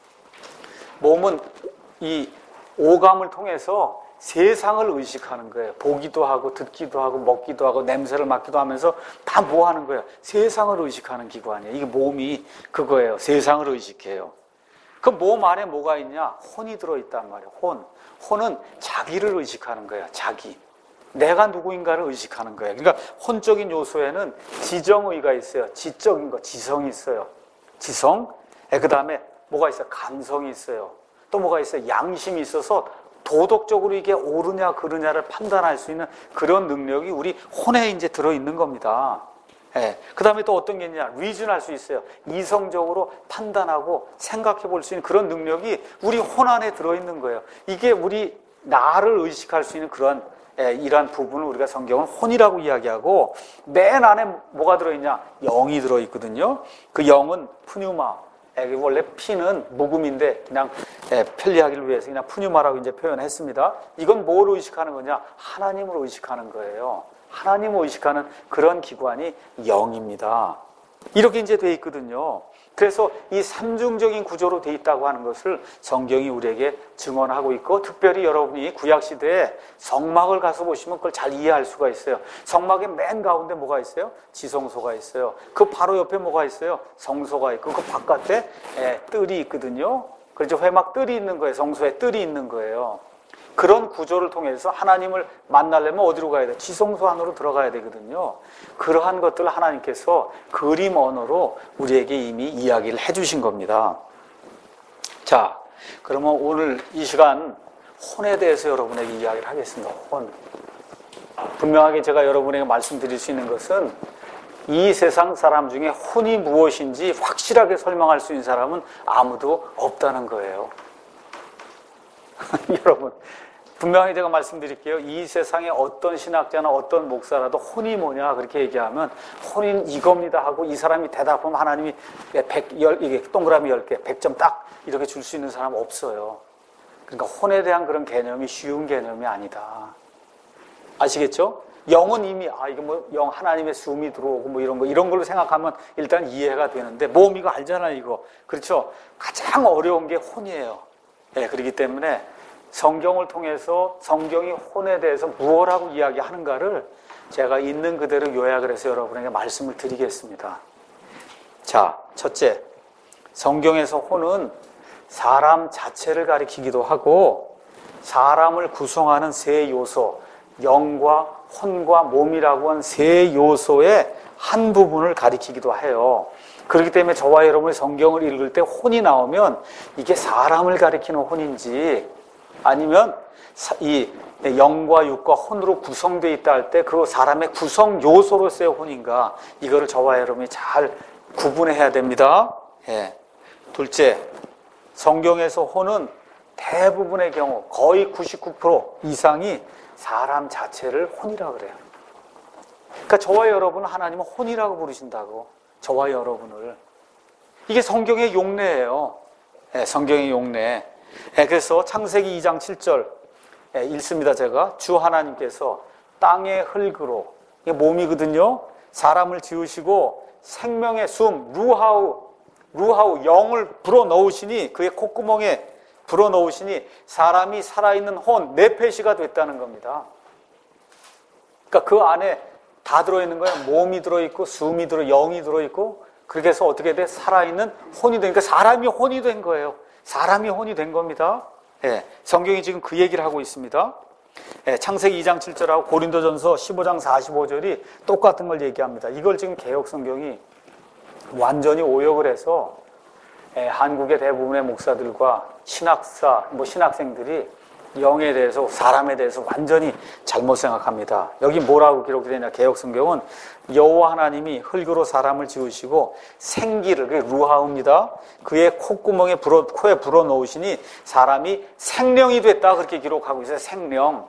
몸은 이 오감을 통해서 세상을 의식하는 거예요. 보기도 하고 듣기도 하고 먹기도 하고 냄새를 맡기도 하면서 다 뭐 하는 거예요? 세상을 의식하는 기관이에요. 이게 몸이 그거예요. 세상을 의식해요. 그 몸 안에 뭐가 있냐? 혼이 들어있단 말이에요. 혼. 혼은 자기를 의식하는 거예요. 자기. 내가 누구인가를 의식하는 거예요. 그러니까 혼적인 요소에는 지정의가 있어요. 지적인 거, 지성이 있어요. 지성. 그 다음에 뭐가 있어요? 감성이 있어요. 또 뭐가 있어요? 양심이 있어서 도덕적으로 이게 옳으냐 그르냐를 판단할 수 있는 그런 능력이 우리 혼에 이제 들어있는 겁니다. 예. 그 다음에 또 어떤 게 있냐? 리즌할 수 있어요. 이성적으로 판단하고 생각해 볼 수 있는 그런 능력이 우리 혼 안에 들어있는 거예요. 이게 우리 나를 의식할 수 있는 그런 예, 이러한 부분을 우리가 성경은 혼이라고 이야기하고, 맨 안에 뭐가 들어있냐? 영이 들어있거든요. 그 영은 푸뉴마. 원래 피는 묵음인데 그냥 편리하기를 위해서 그냥 푸뉴마라고 이제 표현했습니다. 이건 뭘 의식하는 거냐? 하나님을 의식하는 거예요. 하나님을 의식하는 그런 기관이 영입니다. 이렇게 이제 돼 있거든요. 그래서 이 삼중적인 구조로 돼 있다고 하는 것을 성경이 우리에게 증언하고 있고, 특별히 여러분이 구약시대에 성막을 가서 보시면 그걸 잘 이해할 수가 있어요. 성막의 맨 가운데 뭐가 있어요? 지성소가 있어요. 그 바로 옆에 뭐가 있어요? 성소가 있고, 그 바깥에 예, 뜰이 있거든요. 그래서 회막 뜰이 있는 거예요. 성소에 뜰이 있는 거예요. 그런 구조를 통해서 하나님을 만나려면 어디로 가야 돼요? 지성소 안으로 들어가야 되거든요. 그러한 것들을 하나님께서 그림 언어로 우리에게 이미 이야기를 해주신 겁니다. 자, 그러면 오늘 이 시간 혼에 대해서 여러분에게 이야기를 하겠습니다. 혼. 분명하게 제가 여러분에게 말씀드릴 수 있는 것은 이 세상 사람 중에 혼이 무엇인지 확실하게 설명할 수 있는 사람은 아무도 없다는 거예요. 여러분, 분명히 제가 말씀드릴게요. 이 세상에 어떤 신학자나 어떤 목사라도 혼이 뭐냐 그렇게 얘기하면 혼인 이겁니다 하고 이 사람이 대답하면 하나님이 백, 열, 이게 동그라미 열 개, 백 점 딱 이렇게 줄 수 있는 사람 없어요. 그러니까 혼에 대한 그런 개념이 쉬운 개념이 아니다. 아시겠죠? 영은 이미 아 이거 뭐 영 하나님의 숨이 들어오고 뭐 이런 거 이런 걸로 생각하면 일단 이해가 되는데, 몸 이거 알잖아요, 이거. 그렇죠? 가장 어려운 게 혼이에요. 예, 그렇기 때문에 성경을 통해서 성경이 혼에 대해서 무엇라고 이야기하는가를 제가 있는 그대로 요약을 해서 여러분에게 말씀을 드리겠습니다. 자, 첫째, 성경에서 혼은 사람 자체를 가리키기도 하고 사람을 구성하는 세 요소, 영과 혼과 몸이라고 한 세 요소의 한 부분을 가리키기도 해요. 그렇기 때문에 저와 여러분이 성경을 읽을 때 혼이 나오면 이게 사람을 가리키는 혼인지 아니면 이 영과 육과 혼으로 구성되어 있다 할 때 그 사람의 구성 요소로서의 혼인가, 이거를 저와 여러분이 잘 구분해야 됩니다. 예. 둘째, 성경에서 혼은 대부분의 경우 거의 구십구 퍼센트 이상이 사람 자체를 혼이라고 그래요. 그러니까 저와 여러분은 하나님은 혼이라고 부르신다고. 저와 여러분을. 이게 성경의 용례예요. 예, 성경의 용례. 예, 그래서 창세기 이 장 칠 절 예, 읽습니다. 제가 주 하나님께서 땅의 흙으로, 이게 몸이거든요. 사람을 지으시고 생명의 숨, 루하우, 루하우 영을 불어 넣으시니, 그의 콧구멍에 불어 넣으시니 사람이 살아있는 혼, 네페시가 됐다는 겁니다. 그러니까 그 안에 다 들어있는 거예요. 몸이 들어있고 숨이 들어, 영이 들어있고, 그렇게 해서 어떻게 돼? 살아있는 혼이 되니까 사람이 혼이 된 거예요. 사람이 혼이 된 겁니다. 예, 성경이 지금 그 얘기를 하고 있습니다. 예, 창세기 이 장 칠 절하고 고린도전서 십오 장 사십오 절이 똑같은 걸 얘기합니다. 이걸 지금 개역 성경이 완전히 오역을 해서 예, 한국의 대부분의 목사들과 신학사, 뭐 신학생들이 영에 대해서, 사람에 대해서 완전히 잘못 생각합니다. 여기 뭐라고 기록이 되냐? 개역 성경은 여호와 하나님이 흙으로 사람을 지으시고 생기를, 그게 루하우입니다. 그의 콧구멍에 불어, 코에 불어 넣으시니 사람이 생명이 됐다, 그렇게 기록하고 있어요. 생명.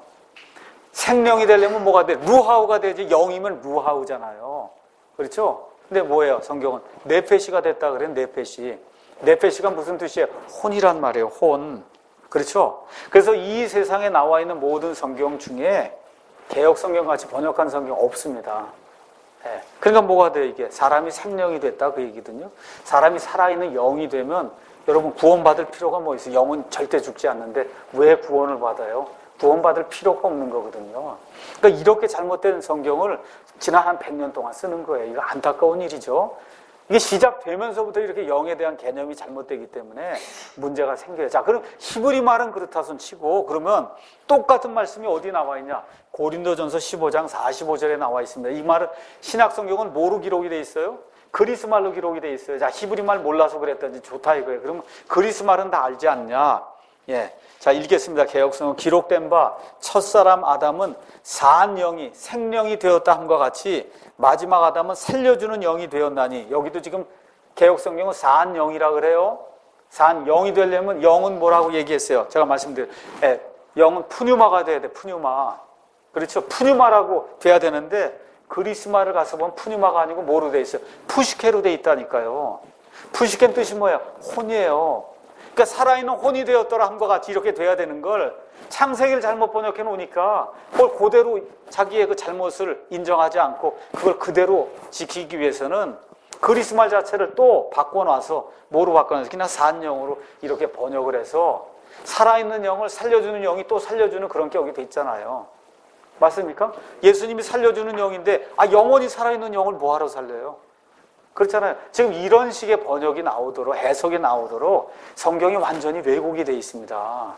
생명이 되려면 뭐가 돼? 루하우가 되지. 영이면 루하우잖아요. 그렇죠? 근데 뭐예요? 성경은 네페시가 됐다 그래요. 네페시. 네페시가 무슨 뜻이에요? 혼이란 말이에요. 혼. 그렇죠? 그래서 이 세상에 나와 있는 모든 성경 중에 개역 성경같이 번역한 성경 없습니다. 예. 그러니까 뭐가 돼요? 이게 사람이 생명이 됐다, 그 얘기거든요. 사람이 살아있는 영이 되면 여러분 구원받을 필요가 뭐 있어요? 영은 절대 죽지 않는데 왜 구원을 받아요? 구원받을 필요가 없는 거거든요. 그러니까 이렇게 잘못된 성경을 지난 한 백 년 동안 쓰는 거예요. 이거 안타까운 일이죠. 이게 시작되면서부터 이렇게 영에 대한 개념이 잘못되기 때문에 문제가 생겨요. 자, 그럼 히브리 말은 그렇다 손 치고, 그러면 똑같은 말씀이 어디 나와 있냐? 고린도전서 십오 장 사십오 절에 나와 있습니다. 이 말은 신약 성경은 뭐로 기록이 돼 있어요? 그리스 말로 기록이 돼 있어요. 자, 히브리 말 몰라서 그랬더니 좋다 이거예요. 그러면 그리스 말은 다 알지 않냐? 예. 자, 읽겠습니다. 개역성은 기록된 바 첫사람 아담은 산 영이 생명이 되었다 함과 같이 마지막 아담은 살려주는 영이 되었나니, 여기도 지금 개역성경은 산 영이라 그래요. 산 영이 되려면 영은 뭐라고 얘기했어요? 제가 말씀드려요. 예, 영은 푸뉴마가 돼야 돼. 푸뉴마. 그렇죠? 푸뉴마라고 돼야 되는데 그리스 말을 가서 보면 푸뉴마가 아니고 뭐로 돼 있어요? 푸시케로 돼 있다니까요. 푸시케는 뜻이 뭐예요? 혼이에요. 그러니까 살아있는 혼이 되었더라 함과 같이 이렇게 돼야 되는 걸 창세기를 잘못 번역해 놓으니까 그걸 그대로 자기의 그 잘못을 인정하지 않고 그걸 그대로 지키기 위해서는 그리스 말 자체를 또 바꿔놔서 뭐로 바꿔놔서 그냥 산영으로 이렇게 번역을 해서 살아있는 영을 살려주는 영이 또 살려주는 그런 게 여기 돼 있잖아요. 맞습니까? 예수님이 살려주는 영인데 아 영원히 살아있는 영을 뭐하러 살려요? 그렇잖아요. 지금 이런 식의 번역이 나오도록, 해석이 나오도록 성경이 완전히 왜곡이 되어 있습니다.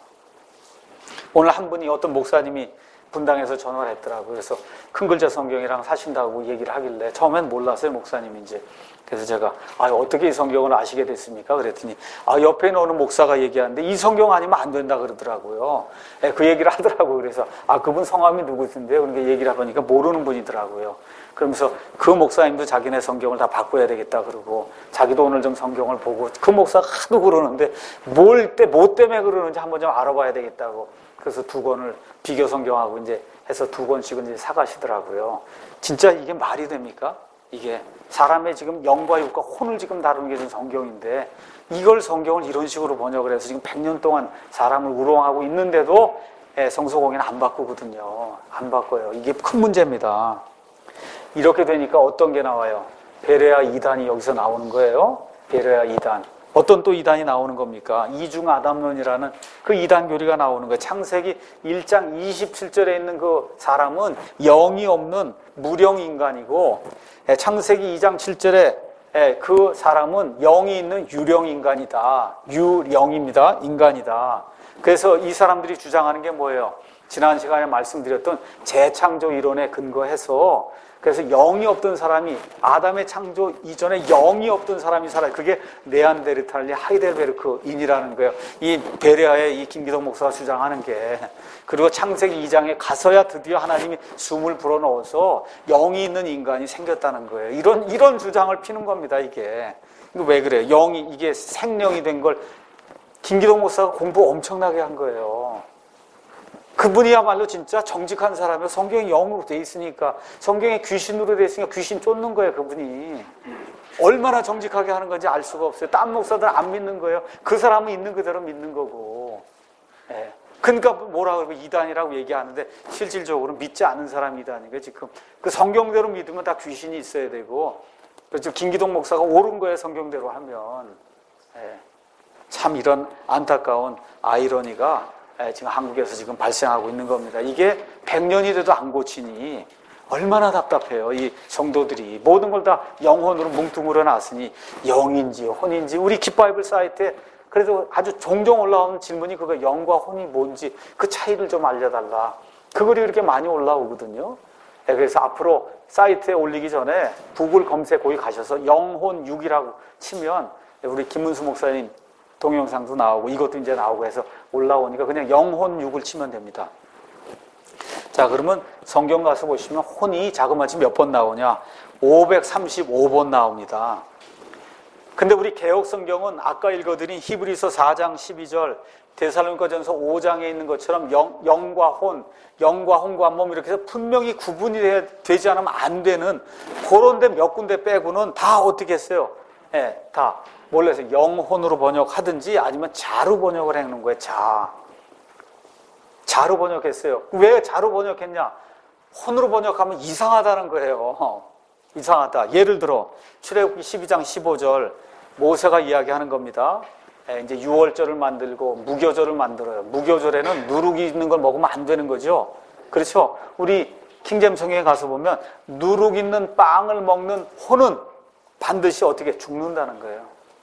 오늘 한 분이, 어떤 목사님이 분당에서 전화를 했더라고요. 그래서 큰 글자 성경이랑 사신다고 얘기를 하길래 처음엔 몰랐어요, 목사님인지. 그래서 제가 아, 어떻게 이 성경을 아시게 됐습니까? 그랬더니 아, 옆에 있는 어느 목사가 얘기하는데 이 성경 아니면 안 된다 그러더라고요. 네, 그 얘기를 하더라고요. 그래서 아, 그분 성함이 누구신데요? 그러니까 얘기를 해보니까 모르는 분이더라고요. 그러면서 그 목사님도 자기네 성경을 다 바꿔야 되겠다 그러고, 자기도 오늘 좀 성경을 보고, 그 목사가 하도 그러는데 뭘 때, 뭐 때문에 그러는지 한번 좀 알아봐야 되겠다고, 그래서 두 권을 비교 성경하고 이제 해서 두 권씩은 이제 사가시더라고요. 진짜 이게 말이 됩니까? 이게 사람의 지금 영과 육과 혼을 지금 다루는 게 지금 성경인데, 이걸 성경을 이런 식으로 번역을 해서 지금 백 년 동안 사람을 우롱하고 있는데도 성서공예는 안 바꾸거든요. 안 바꿔요. 이게 큰 문제입니다. 이렇게 되니까 어떤 게 나와요? 베레아 이단이 여기서 나오는 거예요. 베레아 이단. 어떤 또 이단이 나오는 겁니까? 이중 아담론이라는 그 이단 교리가 나오는 거예요. 창세기 일 장 이십칠 절에 있는 그 사람은 영이 없는 무령 인간이고, 창세기 이 장 칠 절에 그 사람은 영이 있는 유령 인간이다. 유령입니다. 인간이다. 그래서 이 사람들이 주장하는 게 뭐예요? 지난 시간에 말씀드렸던 재창조 이론에 근거해서, 그래서 영이 없던 사람이, 아담의 창조 이전에 영이 없던 사람이 살아요. 그게 네안데르탈리 하이델베르크인이라는 거예요. 이 베레아의 이 김기동 목사가 주장하는 게. 그리고 창세기 이 장에 가서야 드디어 하나님이 숨을 불어넣어서 영이 있는 인간이 생겼다는 거예요. 이런 이런 주장을 피는 겁니다. 이게. 이거 왜 그래요? 영이, 이게 생명이 된 걸 김기동 목사가 공부 엄청나게 한 거예요. 그분이야말로 진짜 정직한 사람이에요. 성경이 영으로 돼 있으니까, 성경이 귀신으로 돼 있으니까 귀신 쫓는 거예요, 그분이. 얼마나 정직하게 하는 건지 알 수가 없어요. 딴 목사들 안 믿는 거예요. 그 사람은 있는 그대로 믿는 거고. 예. 그러니까 뭐라 그러고 이단이라고 얘기하는데 실질적으로 믿지 않는 사람이 이단이니까 지금 그 성경대로 믿으면 다 귀신이 있어야 되고, 그렇죠. 김기동 목사가 옳은 거예요, 성경대로 하면. 예. 참 이런 안타까운 아이러니가 지금 한국에서 지금 발생하고 있는 겁니다. 이게 백 년이 돼도 안 고치니 얼마나 답답해요. 이 성도들이 모든 걸 다 영혼으로 뭉뚱그려 놨으니 영인지 혼인지, 우리 깃바이블 사이트에 그래도 아주 종종 올라오는 질문이 그거 영과 혼이 뭔지 그 차이를 좀 알려달라. 그 글이 그렇게 많이 올라오거든요. 그래서 앞으로 사이트에 올리기 전에 구글 검색 거기 가셔서 영혼 육이라고 치면 우리 김문수 목사님 동영상도 나오고 이것도 이제 나오고 해서 올라오니까 그냥 영혼 육을 치면 됩니다. 자, 그러면 성경 가서 보시면 혼이 자그마치 몇 번 나오냐? 오백삼십오 번 나옵니다. 근데 우리 개역 성경은 아까 읽어드린 히브리서 사 장 십이 절, 데살로니가전서 오 장에 있는 것처럼 영, 영과 혼, 영과 혼과 몸 이렇게 해서 분명히 구분이 되지 않으면 안 되는 그런 데 몇 군데 빼고는 다 어떻게 했어요? 예, 다 몰라서 영혼으로 번역하든지 아니면 자로 번역을 해놓은 거예요. 자. 자로 번역했어요. 왜 자로 번역했냐? 혼으로 번역하면 이상하다는 거예요. 이상하다. 예를 들어 출애굽기 십이 장 십오 절 모세가 이야기하는 겁니다. 이제 유월절을 만들고 무교절을 만들어요. 무교절에는 누룩이 있는 걸 먹으면 안 되는 거죠. 그렇죠? 우리 킹잼 성경에 가서 보면 누룩 있는 빵을 먹는 혼은 반드시 어떻게 죽는다는 거예요.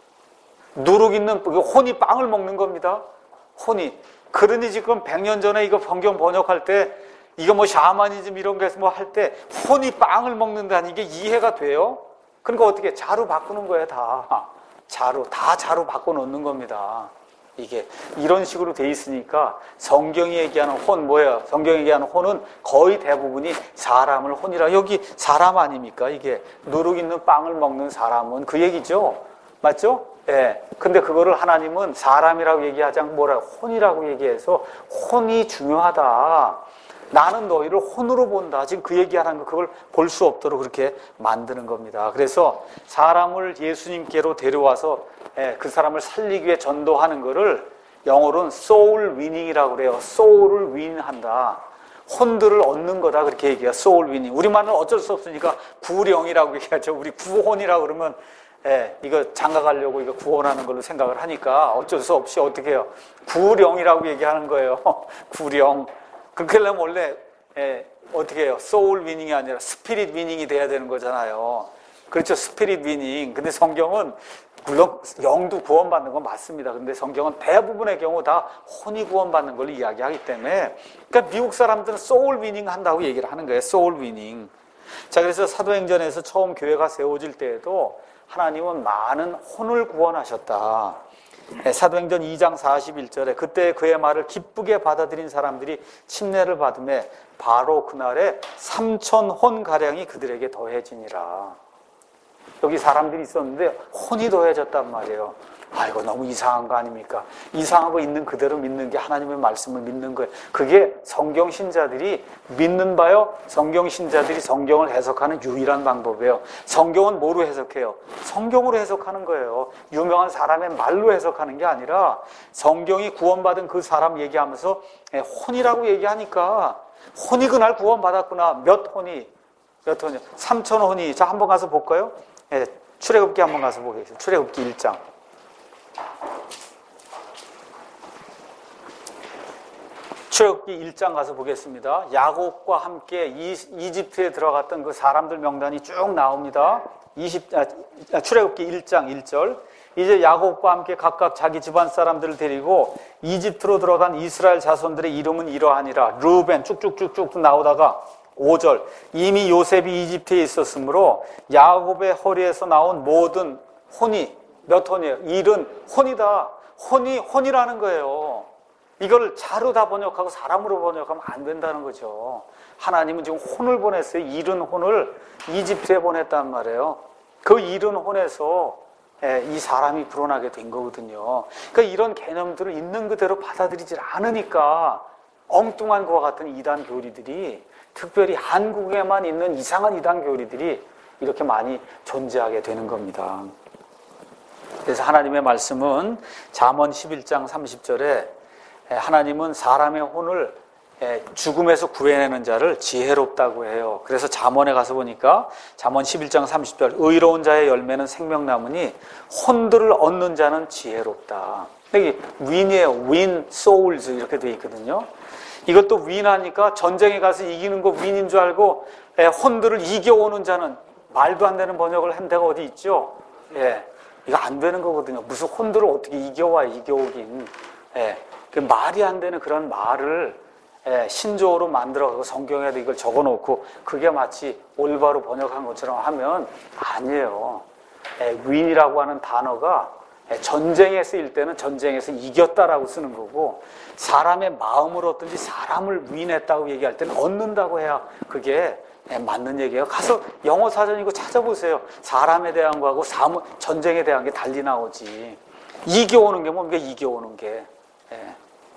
누룩 있는 혼이 빵을 먹는 겁니다. 혼이. 그러니 지금 백 년 전에 이거 성경 번역할 때 이거 뭐 샤머니즘 이런 거 해서 뭐 할 때 혼이 빵을 먹는다는 이게 이해가 돼요? 그러니까 어떻게 자로 바꾸는 거예요, 다. 자로, 다 자로 바꿔놓는 겁니다. 이게 이런 식으로 돼 있으니까 성경이 얘기하는 혼 뭐예요? 성경이 얘기하는 혼은 거의 대부분이 사람을 혼이라. 여기 사람 아닙니까? 이게 누룩 있는 빵을 먹는 사람은 그 얘기죠. 맞죠? 예. 근데 그거를 하나님은 사람이라고 얘기하지 않고 뭐라 혼이라고 얘기해서 혼이 중요하다. 나는 너희를 혼으로 본다. 지금 그 얘기하는 거 그걸 볼 수 없도록 그렇게 만드는 겁니다. 그래서 사람을 예수님께로 데려와서 예, 그 사람을 살리기 위해 전도하는 거를 영어로는 soul winning이라고 그래요. soul을 윈한다. 혼들을 얻는 거다 그렇게 얘기해요. soul winning. 우리말은 어쩔 수 없으니까 구령이라고 얘기하죠. 우리 구혼이라고 그러면 예, 이거 장가가려고 이거 구원하는 걸로 생각을 하니까 어쩔 수 없이 어떻게 해요? 구령이라고 얘기하는 거예요. 구령. 그렇게 하려면 원래 예, 어떻게 해요? 소울 위닝이 아니라 스피릿 위닝이 돼야 되는 거잖아요. 그렇죠. 스피릿 위닝. 근데 성경은 물론 영도 구원받는 건 맞습니다. 근데 성경은 대부분의 경우 다 혼이 구원받는 걸 이야기하기 때문에, 그러니까 미국 사람들은 소울 위닝 한다고 얘기를 하는 거예요. 소울 위닝. 자, 그래서 사도행전에서 처음 교회가 세워질 때에도 하나님은 많은 혼을 구원하셨다. 사도행전 이 장 사십일 절에 그때 그의 말을 기쁘게 받아들인 사람들이 침례를 받음에 바로 그날에 삼천 혼가량이 그들에게 더해지니라. 여기 사람들이 있었는데 혼이 더해졌단 말이에요. 아이고 너무 이상한 거 아닙니까? 이상하고 있는 그대로 믿는 게 하나님의 말씀을 믿는 거예요. 그게 성경 신자들이 믿는 바요. 성경 신자들이 성경을 해석하는 유일한 방법이에요. 성경은 뭐로 해석해요? 성경으로 해석하는 거예요. 유명한 사람의 말로 해석하는 게 아니라 성경이 구원받은 그 사람 얘기하면서 혼이라고 얘기하니까 혼이 그날 구원받았구나. 몇 혼이? 몇 혼이? 삼천 혼이. 자, 한번 가서 볼까요? 네, 출애굽기 한번 가서 보겠습니다. 출애굽기 일 장. 출애굽기 일 장 가서 보겠습니다. 야곱과 함께 이, 이집트에 들어갔던 그 사람들 명단이 쭉 나옵니다. 이십, 아, 출애굽기 일 장 일 절. 이제 야곱과 함께 각각 자기 집안 사람들을 데리고 이집트로 들어간 이스라엘 자손들의 이름은 이러하니라. 르우벤 쭉쭉쭉쭉 나오다가 오 절. 이미 요셉이 이집트에 있었으므로 야곱의 허리에서 나온 모든 혼이 몇 혼이에요? 일은 혼이다. 혼이 혼이라는 거예요. 이걸 자로 다 번역하고 사람으로 번역하면 안 된다는 거죠. 하나님은 지금 혼을 보냈어요. 일은 혼을 이집트에 보냈단 말이에요. 그 일은 혼에서 이 사람이 불어나게 된 거거든요. 그러니까 이런 개념들을 있는 그대로 받아들이질 않으니까 엉뚱한 것과 같은 이단 교리들이, 특별히 한국에만 있는 이상한 이단 교리들이 이렇게 많이 존재하게 되는 겁니다. 그래서 하나님의 말씀은 잠언 십일 장 삼십 절에 하나님은 사람의 혼을 죽음에서 구해내는 자를 지혜롭다고 해요. 그래서 잠언에 가서 보니까 잠언 십일 장 삼십 절, 의로운 자의 열매는 생명나무니 혼들을 얻는 자는 지혜롭다. 여기 윈이에요. 윈, souls 이렇게 되어 있거든요. 이것도 윈하니까 전쟁에 가서 이기는 거 윈인 줄 알고 혼들을 이겨오는 자는, 말도 안 되는 번역을 한 데가 어디 있죠? 예, 이거 안 되는 거거든요. 무슨 혼들을 어떻게 이겨와, 이겨오긴. 예, 그 말이 안 되는 그런 말을 예, 신조어로 만들어가고 성경에도 이걸 적어놓고 그게 마치 올바로 번역한 것처럼 하면 아니에요. 예, 윈이라고 하는 단어가 예, 전쟁에 쓰일 때는 전쟁에서 이겼다라고 쓰는 거고, 사람의 마음을 얻든지 사람을 윈했다고 얘기할 때는 얻는다고 해야 그게 예, 맞는 얘기예요. 가서 영어 사전이고 찾아보세요. 사람에 대한 거하고 사무, 전쟁에 대한 게 달리 나오지. 이겨오는 게 뭡니까? 이겨오는 게. 예.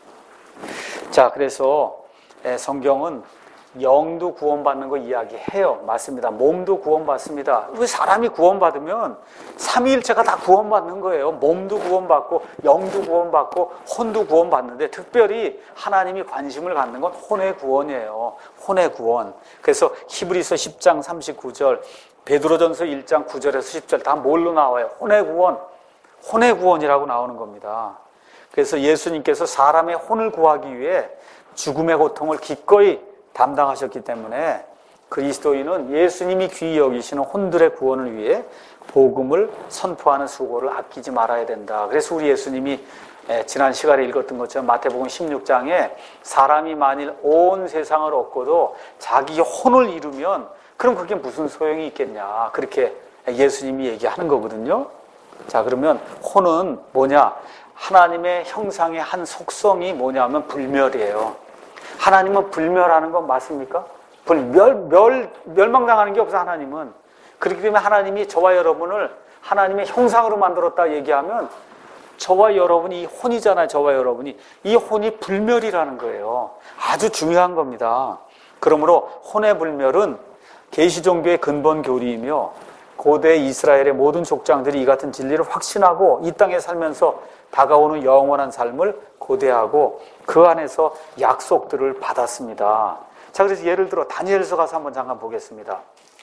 자, 그래서 성경은 영도 구원받는 거 이야기해요. 맞습니다. 몸도 구원받습니다. 왜 사람이 구원받으면 삼위일체가 다 구원받는 거예요. 몸도 구원받고 영도 구원받고 혼도 구원받는데, 특별히 하나님이 관심을 갖는 건 혼의 구원이에요. 혼의 구원. 그래서 히브리서 십 장 삼십구 절, 베드로전서 일 장 구 절에서 십 절 다 뭘로 나와요? 혼의 구원. 혼의 구원이라고 나오는 겁니다. 그래서 예수님께서 사람의 혼을 구하기 위해 죽음의 고통을 기꺼이 담당하셨기 때문에 그리스도인은 예수님이 귀히 여기시는 혼들의 구원을 위해 복음을 선포하는 수고를 아끼지 말아야 된다. 그래서 우리 예수님이 지난 시간에 읽었던 것처럼 마태복음 십육 장에 사람이 만일 온 세상을 얻고도 자기 혼을 잃으면 그럼 그게 무슨 소용이 있겠냐, 그렇게 예수님이 얘기하는 거거든요. 자, 그러면 혼은 뭐냐? 하나님의 형상의 한 속성이 뭐냐면 불멸이에요. 하나님은 불멸하는 건 맞습니까? 불멸, 멸, 멸망당하는 게 없어, 하나님은. 그렇기 때문에 하나님이 저와 여러분을 하나님의 형상으로 만들었다 얘기하면 저와 여러분이, 이 혼이잖아요, 저와 여러분이. 이 혼이 불멸이라는 거예요. 아주 중요한 겁니다. 그러므로 혼의 불멸은 계시 종교의 근본 교리이며 고대 이스라엘의 모든 족장들이 이 같은 진리를 확신하고 이 땅에 살면서 다가오는 영원한 삶을 고대하고 그 안에서 약속들을 받았습니다. 자, 그래서 예를 들어 다니엘서 가서 한번 잠깐 보겠습니다.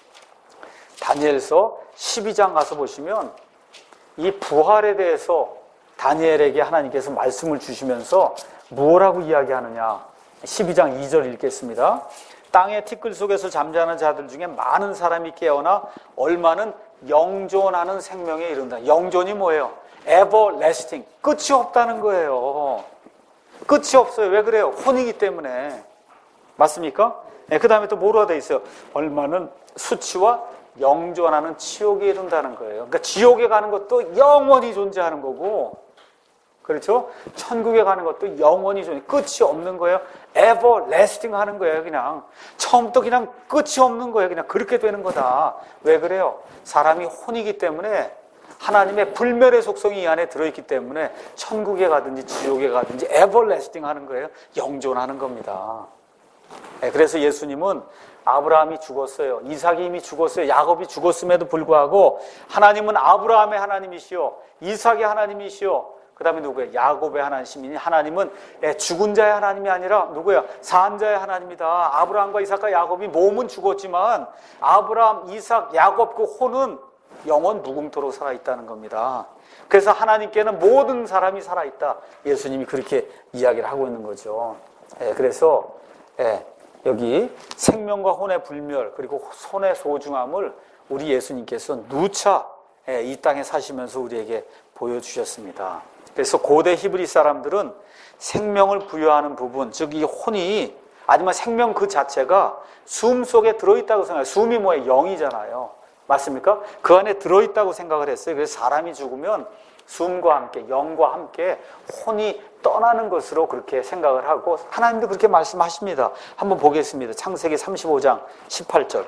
다니엘서 십이 장 가서 보시면 이 부활에 대해서 다니엘에게 하나님께서 말씀을 주시면서 무엇라고 이야기하느냐. 십이 장 이 절 읽겠습니다. 땅의 티끌 속에서 잠자는 자들 중에 많은 사람이 깨어나 얼마는 영존하는 생명에 이른다. 영존이 뭐예요? everlasting. 끝이 없다는 거예요. 끝이 없어요. 왜 그래요? 혼이기 때문에. 맞습니까? 네, 그 다음에 또 뭐로 되어 있어요? 얼마는 수치와 영존하는 지옥에 이른다는 거예요. 그러니까 지옥에 가는 것도 영원히 존재하는 거고, 그렇죠? 천국에 가는 것도 영원히 존재, 끝이 없는 거예요. everlasting 하는 거예요. 그냥 처음부터 그냥 끝이 없는 거예요. 그냥 그렇게 되는 거다. 왜 그래요? 사람이 혼이기 때문에 하나님의 불멸의 속성이 이 안에 들어있기 때문에 천국에 가든지 지옥에 가든지 everlasting 하는 거예요. 영존하는 겁니다. 네, 그래서 예수님은 아브라함이 죽었어요. 이삭이 이미 죽었어요. 야곱이 죽었음에도 불구하고 하나님은 아브라함의 하나님이시오, 이삭의 하나님이시오, 그 다음에 누구예요? 야곱의 하나님이니, 하나님은 죽은 자의 하나님이 아니라 누구예요? 산 자의 하나님이다. 아브라함과 이삭과 야곱이 몸은 죽었지만 아브라함, 이삭, 야곱 그 혼은 영원 무궁토록 살아있다는 겁니다. 그래서 하나님께는 모든 사람이 살아있다. 예수님이 그렇게 이야기를 하고 있는 거죠. 예, 그래서 예, 여기 생명과 혼의 불멸 그리고 혼의 소중함을 우리 예수님께서 누차 예, 이 땅에 사시면서 우리에게 보여주셨습니다. 그래서 고대 히브리 사람들은 생명을 부여하는 부분, 즉 이 혼이, 아니면 생명 그 자체가 숨 속에 들어있다고 생각해요. 숨이 뭐예요? 영이잖아요. 맞습니까? 그 안에 들어있다고 생각을 했어요. 그래서 사람이 죽으면 숨과 함께, 영과 함께 혼이 떠나는 것으로 그렇게 생각을 하고 하나님도 그렇게 말씀하십니다. 한번 보겠습니다. 창세기 삼십오 장 십팔 절.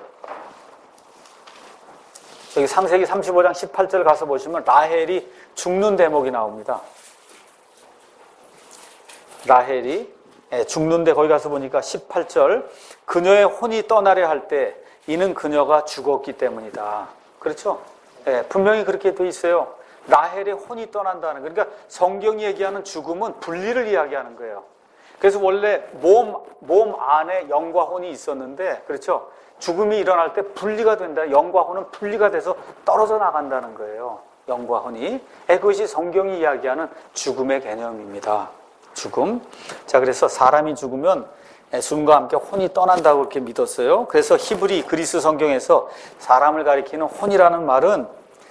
여기 창세기 삼십오 장 십팔 절 가서 보시면 라헬이 죽는 대목이 나옵니다. 라헬이 예, 죽는데 거기 가서 보니까 십팔 절 그녀의 혼이 떠나려 할 때 이는 그녀가 죽었기 때문이다. 그렇죠? 예, 분명히 그렇게 돼 있어요. 라헬의 혼이 떠난다는, 그러니까 성경이 얘기하는 죽음은 분리를 이야기하는 거예요. 그래서 원래 몸, 몸 안에 영과 혼이 있었는데, 그렇죠? 죽음이 일어날 때 분리가 된다. 영과 혼은 분리가 돼서 떨어져 나간다는 거예요. 영과 혼이. 예, 그것이 성경이 이야기하는 죽음의 개념입니다. 죽음. 자, 그래서 사람이 죽으면 숨과 함께 혼이 떠난다고 그렇게 믿었어요. 그래서 히브리 그리스 성경에서 사람을 가리키는 혼이라는 말은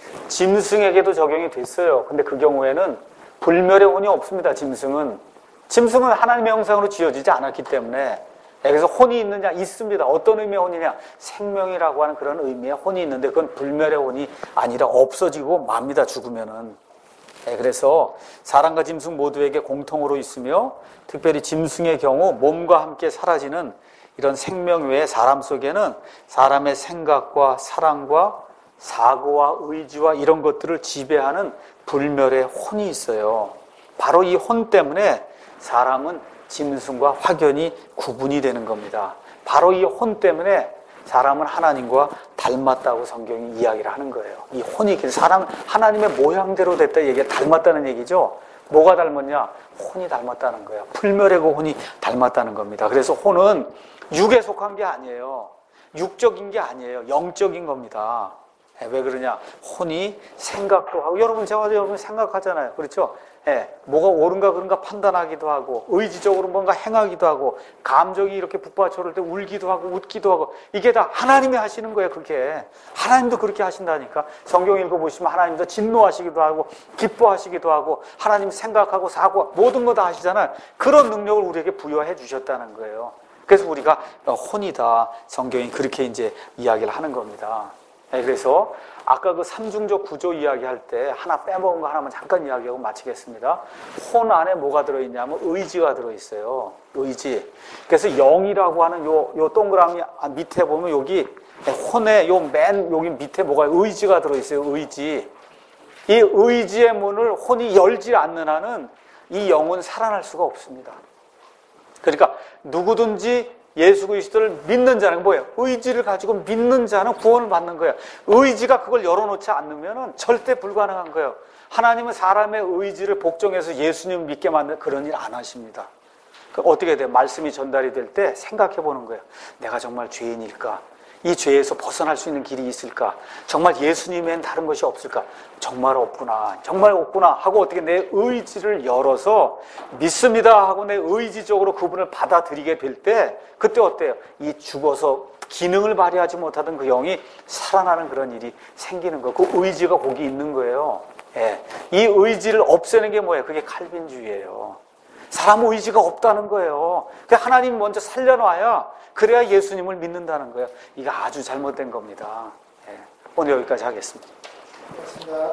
짐승에게도 적용이 됐어요. 근데 그 경우에는 불멸의 혼이 없습니다. 짐승은 짐승은 하나님의 형상으로 지어지지 않았기 때문에. 그래서 혼이 있느냐? 있습니다. 어떤 의미의 혼이냐? 생명이라고 하는 그런 의미의 혼이 있는데 그건 불멸의 혼이 아니라 없어지고 맙니다. 죽으면은. 그래서 사람과 짐승 모두에게 공통으로 있으며 특별히 짐승의 경우 몸과 함께 사라지는 이런 생명 외에 사람 속에는 사람의 생각과 사랑과 사고와 의지와 이런 것들을 지배하는 불멸의 혼이 있어요. 바로 이 혼 때문에 사람은 짐승과 확연히 구분이 되는 겁니다. 바로 이 혼 때문에 사람은 하나님과 닮았다고 성경이 이야기를 하는 거예요. 이 혼이 사람 하나님의 모양대로 됐다 얘기가 닮았다는 얘기죠. 뭐가 닮았냐? 혼이 닮았다는 거예요. 불멸의 그 혼이 닮았다는 겁니다. 그래서 혼은 육에 속한 게 아니에요. 육적인 게 아니에요. 영적인 겁니다. 왜 그러냐? 혼이 생각도 하고, 여러분 제가 여러분 생각하잖아요. 그렇죠? 예, 뭐가 옳은가 그런가 판단하기도 하고, 의지적으로 뭔가 행하기도 하고, 감정이 이렇게 북받쳐올 때 울기도 하고 웃기도 하고, 이게 다 하나님이 하시는 거예요. 그렇게 하나님도 그렇게 하신다니까. 성경 읽어보시면 하나님도 진노하시기도 하고 기뻐하시기도 하고 하나님 생각하고 사고 모든 거 다 하시잖아요. 그런 능력을 우리에게 부여해 주셨다는 거예요. 그래서 우리가 혼이다, 성경이 그렇게 이제 이야기를 하는 겁니다. 그래서 아까 그 삼중적 구조 이야기할 때 하나 빼먹은 거 하나만 잠깐 이야기하고 마치겠습니다. 혼 안에 뭐가 들어있냐면 의지가 들어있어요. 의지. 그래서 영이라고 하는 요, 요 동그라미 밑에 보면 여기 혼에 요 맨 여기 밑에 뭐가 의지가 들어있어요. 의지. 이 의지의 문을 혼이 열지 않는 한은 이 영은 살아날 수가 없습니다. 그러니까 누구든지 예수 그리스도를 믿는 자는 뭐예요? 의지를 가지고 믿는 자는 구원을 받는 거예요. 의지가 그걸 열어놓지 않으면 절대 불가능한 거예요. 하나님은 사람의 의지를 복종해서 예수님을 믿게 만드는 그런 일 안 하십니다. 어떻게 돼요? 말씀이 전달이 될 때 생각해 보는 거예요. 내가 정말 죄인일까? 이 죄에서 벗어날 수 있는 길이 있을까? 정말 예수님엔 다른 것이 없을까? 정말 없구나. 정말 없구나. 하고 어떻게 내 의지를 열어서 믿습니다 하고 내 의지적으로 그분을 받아들이게 될 때 그때 어때요? 이 죽어서 기능을 발휘하지 못하던 그 영이 살아나는 그런 일이 생기는 거예요. 그 의지가 거기 있는 거예요. 예. 이 의지를 없애는 게 뭐예요? 그게 칼빈주의예요. 사람 의지가 없다는 거예요. 하나님 먼저 살려놔야 그래야 예수님을 믿는다는 거예요. 이거 아주 잘못된 겁니다. 예. 오늘 여기까지 하겠습니다. 고맙습니다.